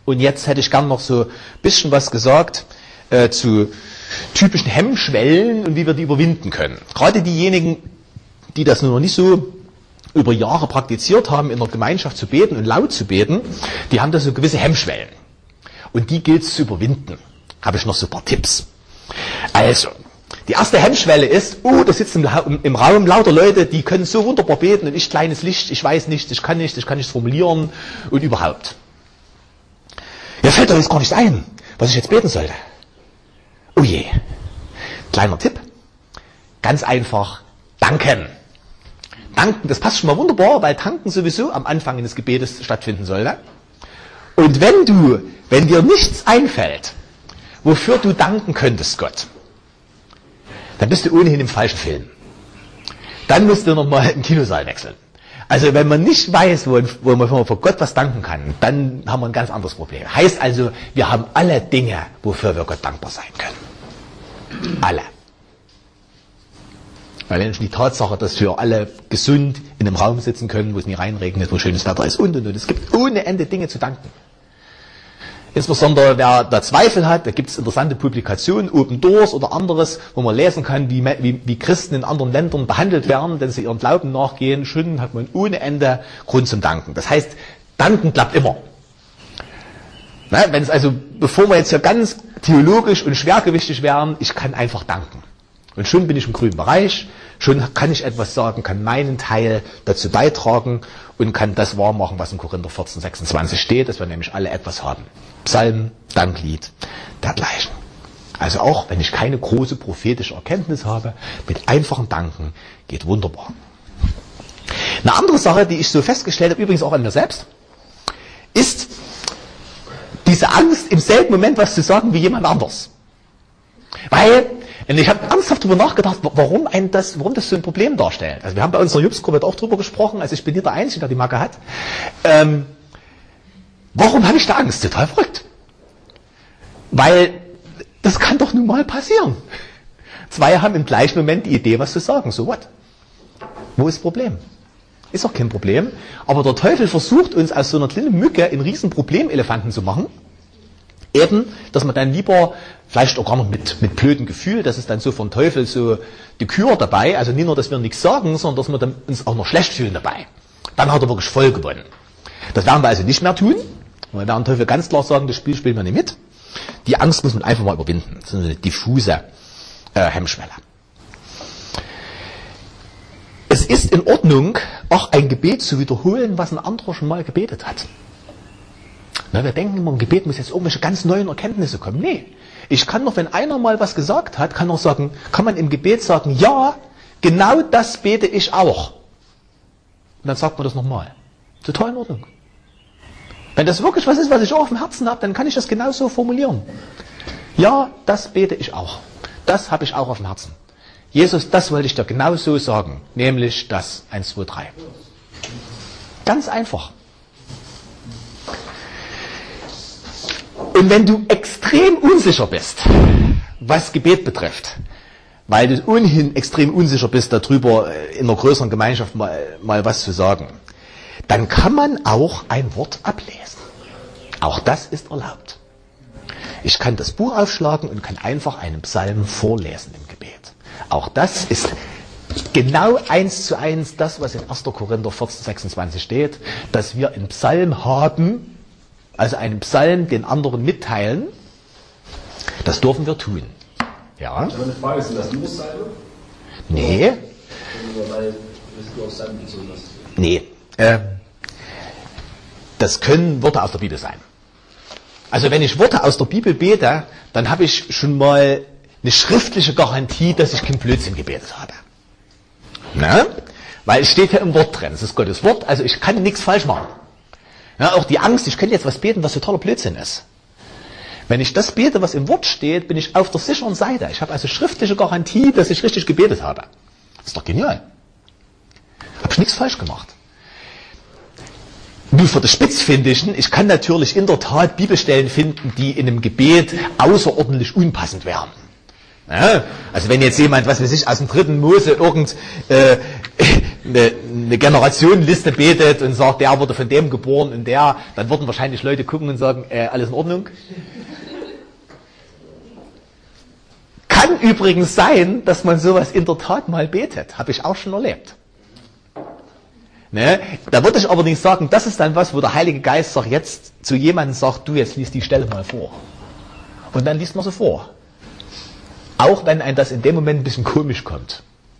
Und jetzt hätte ich gern noch so ein bisschen was gesagt zu typischen Hemmschwellen und wie wir die überwinden können. Gerade diejenigen, die das noch nicht so über Jahre praktiziert haben, in der Gemeinschaft zu beten und laut zu beten, die haben da so gewisse Hemmschwellen. Und die gilt es zu überwinden. Habe ich noch so ein paar Tipps. Also, die erste Hemmschwelle ist, da sitzen im Raum lauter Leute, die können so wunderbar beten und ich kleines Licht, ich weiß nichts, ich kann nichts formulieren und überhaupt. Ja, fällt doch jetzt gar nichts ein, was ich jetzt beten sollte. Oh je. Kleiner Tipp. Ganz einfach, danken. Danken, das passt schon mal wunderbar, weil danken sowieso am Anfang des Gebetes stattfinden sollte. Und wenn dir nichts einfällt, wofür du danken könntest, Gott, dann bist du ohnehin im falschen Film. Dann musst du nochmal in den Kinosaal wechseln. Also wenn man nicht weiß, wo man vor Gott was danken kann, dann haben wir ein ganz anderes Problem. Heißt also, wir haben alle Dinge, wofür wir Gott dankbar sein können. Alle. Weil wenn die Tatsache, dass wir alle gesund in einem Raum sitzen können, wo es nie reinregnet, wo schönes Wetter ist und. Es gibt ohne Ende Dinge zu danken. Insbesondere wer da Zweifel hat, da gibt es interessante Publikationen, Open Doors oder anderes, wo man lesen kann, wie Christen in anderen Ländern behandelt werden, wenn sie ihrem Glauben nachgehen. Schon hat man ohne Ende Grund zum Danken. Das heißt, Danken klappt immer. Wenn es also, bevor wir jetzt hier ganz theologisch und schwergewichtig werden, ich kann einfach danken. Und schon bin ich im grünen Bereich, schon kann ich etwas sagen, kann meinen Teil dazu beitragen und kann das wahr machen, was in Korinther 14, 26 steht, dass wir nämlich alle etwas haben. Psalm, Danklied, dergleichen. Also auch, wenn ich keine große prophetische Erkenntnis habe, mit einfachem Danken geht wunderbar. Eine andere Sache, die ich so festgestellt habe, übrigens auch an mir selbst, ist diese Angst, im selben Moment was zu sagen wie jemand anders. Weil, und ich habe ernsthaft darüber nachgedacht, warum das so ein Problem darstellt. Also wir haben bei unserer Jupsgruppe auch darüber gesprochen, also ich bin hier der Einzige, der die Macke hat. Warum habe ich da Angst? Total verrückt. Weil das kann doch nun mal passieren. Zwei haben im gleichen Moment die Idee, was zu sagen. So what? Wo ist das Problem? Ist doch kein Problem. Aber der Teufel versucht uns aus so einer kleinen Mücke einen riesen Problemelefanten zu machen. Eben, dass man dann lieber, vielleicht auch gar noch mit blödem Gefühl, das ist dann so vom Teufel so die Kür dabei, also nicht nur, dass wir nichts sagen, sondern dass wir dann uns auch noch schlecht fühlen dabei. Dann hat er wirklich voll gewonnen. Das werden wir also nicht mehr tun. Wir werden dem Teufel ganz klar sagen, das Spiel spielen wir nicht mit. Die Angst muss man einfach mal überwinden. Das ist eine diffuse Hemmschwelle. Es ist in Ordnung, auch ein Gebet zu wiederholen, was ein anderer schon mal gebetet hat. Na, wir denken immer, im Gebet muss jetzt irgendwelche ganz neuen Erkenntnisse kommen. Nee, ich kann doch, wenn einer mal was gesagt hat, kann man im Gebet sagen, ja, genau das bete ich auch. Und dann sagt man das nochmal. Total in Ordnung. Wenn das wirklich was ist, was ich auch auf dem Herzen habe, dann kann ich das genauso formulieren. Ja, das bete ich auch. Das habe ich auch auf dem Herzen. Jesus, das wollte ich dir genau so sagen. Nämlich das 1, 2, 3. Ganz einfach. Und wenn du extrem unsicher bist, was Gebet betrifft, weil du ohnehin extrem unsicher bist, darüber in einer größeren Gemeinschaft mal was zu sagen, dann kann man auch ein Wort ablesen. Auch das ist erlaubt. Ich kann das Buch aufschlagen und kann einfach einen Psalm vorlesen im Gebet. Auch das ist genau 1:1 das, was in 1. Korinther 14, 26 steht, dass wir einen Psalm haben, also einen Psalm den anderen mitteilen. Das dürfen wir tun. Ja? Ich habe eine Frage, sind das nur Psalme? Nee. Nee. Das können Worte aus der Bibel sein. Also wenn ich Worte aus der Bibel bete, dann habe ich schon mal eine schriftliche Garantie, dass ich kein Blödsinn gebetet habe. Na? Weil es steht ja im Wort drin, es ist Gottes Wort, also ich kann nichts falsch machen. Ja, auch die Angst, ich könnte jetzt was beten, was totaler Blödsinn ist. Wenn ich das bete, was im Wort steht, bin ich auf der sicheren Seite. Ich habe also schriftliche Garantie, dass ich richtig gebetet habe. Das ist doch genial. Habe ich nichts falsch gemacht. Nur für das Spitzfindigen, ich kann natürlich in der Tat Bibelstellen finden, die in einem Gebet außerordentlich unpassend wären. Ja, also wenn jetzt jemand, was weiß ich, aus dem 3. Mose eine Generationenliste betet und sagt, der wurde von dem geboren und der, dann würden wahrscheinlich Leute gucken und sagen, alles in Ordnung. Kann übrigens sein, dass man sowas in der Tat mal betet. Habe ich auch schon erlebt. Ne? Da würde ich aber nicht sagen, das ist dann was, wo der Heilige Geist sagt, jetzt zu jemandem sagt, du jetzt liest die Stelle mal vor. Und dann liest man sie vor. Auch wenn einem das in dem Moment ein bisschen komisch kommt.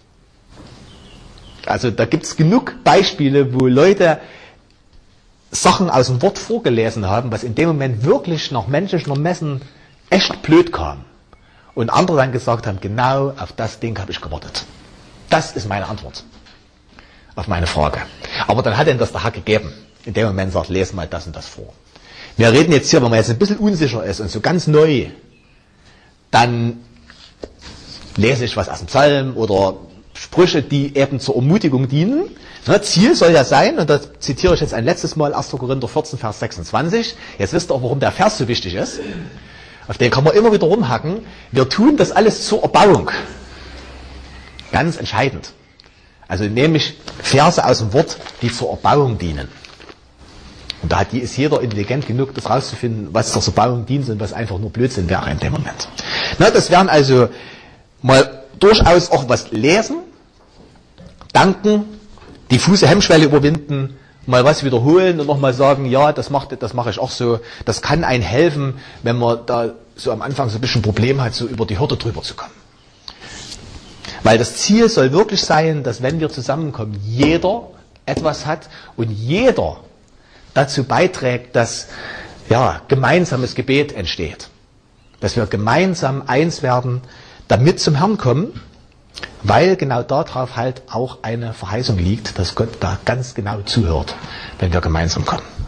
Also da gibt es genug Beispiele, wo Leute Sachen aus dem Wort vorgelesen haben, was in dem Moment wirklich nach menschlichen Ermessen echt blöd kam. Und andere dann gesagt haben, genau auf das Ding habe ich gewartet. Das ist meine Antwort auf meine Frage. Aber dann hat ihm das der Herr gegeben. In dem Moment sagt, lese mal das und das vor. Wir reden jetzt hier, wenn man jetzt ein bisschen unsicher ist und so ganz neu, dann lese ich was aus dem Psalm oder Sprüche, die eben zur Ermutigung dienen. Ziel soll ja sein, und da zitiere ich jetzt ein letztes Mal 1. Korinther 14, Vers 26. Jetzt wisst ihr auch, warum der Vers so wichtig ist. Auf den kann man immer wieder rumhacken. Wir tun das alles zur Erbauung. Ganz entscheidend. Also nämlich Verse aus dem Wort, die zur Erbauung dienen. Und da ist jeder intelligent genug, das rauszufinden, was zur Erbauung dient und was einfach nur Blödsinn wäre in dem Moment. Das wären also mal durchaus auch was lesen, danken, diffuse Hemmschwelle überwinden, mal was wiederholen und nochmal sagen, ja, das mache ich auch so. Das kann einem helfen, wenn man da so am Anfang so ein bisschen Problem hat, so über die Hürde drüber zu kommen. Weil das Ziel soll wirklich sein, dass wenn wir zusammenkommen, jeder etwas hat und jeder dazu beiträgt, dass gemeinsames Gebet entsteht. Dass wir gemeinsam eins werden, damit zum Herrn kommen, weil genau darauf halt auch eine Verheißung liegt, dass Gott da ganz genau zuhört, wenn wir gemeinsam kommen.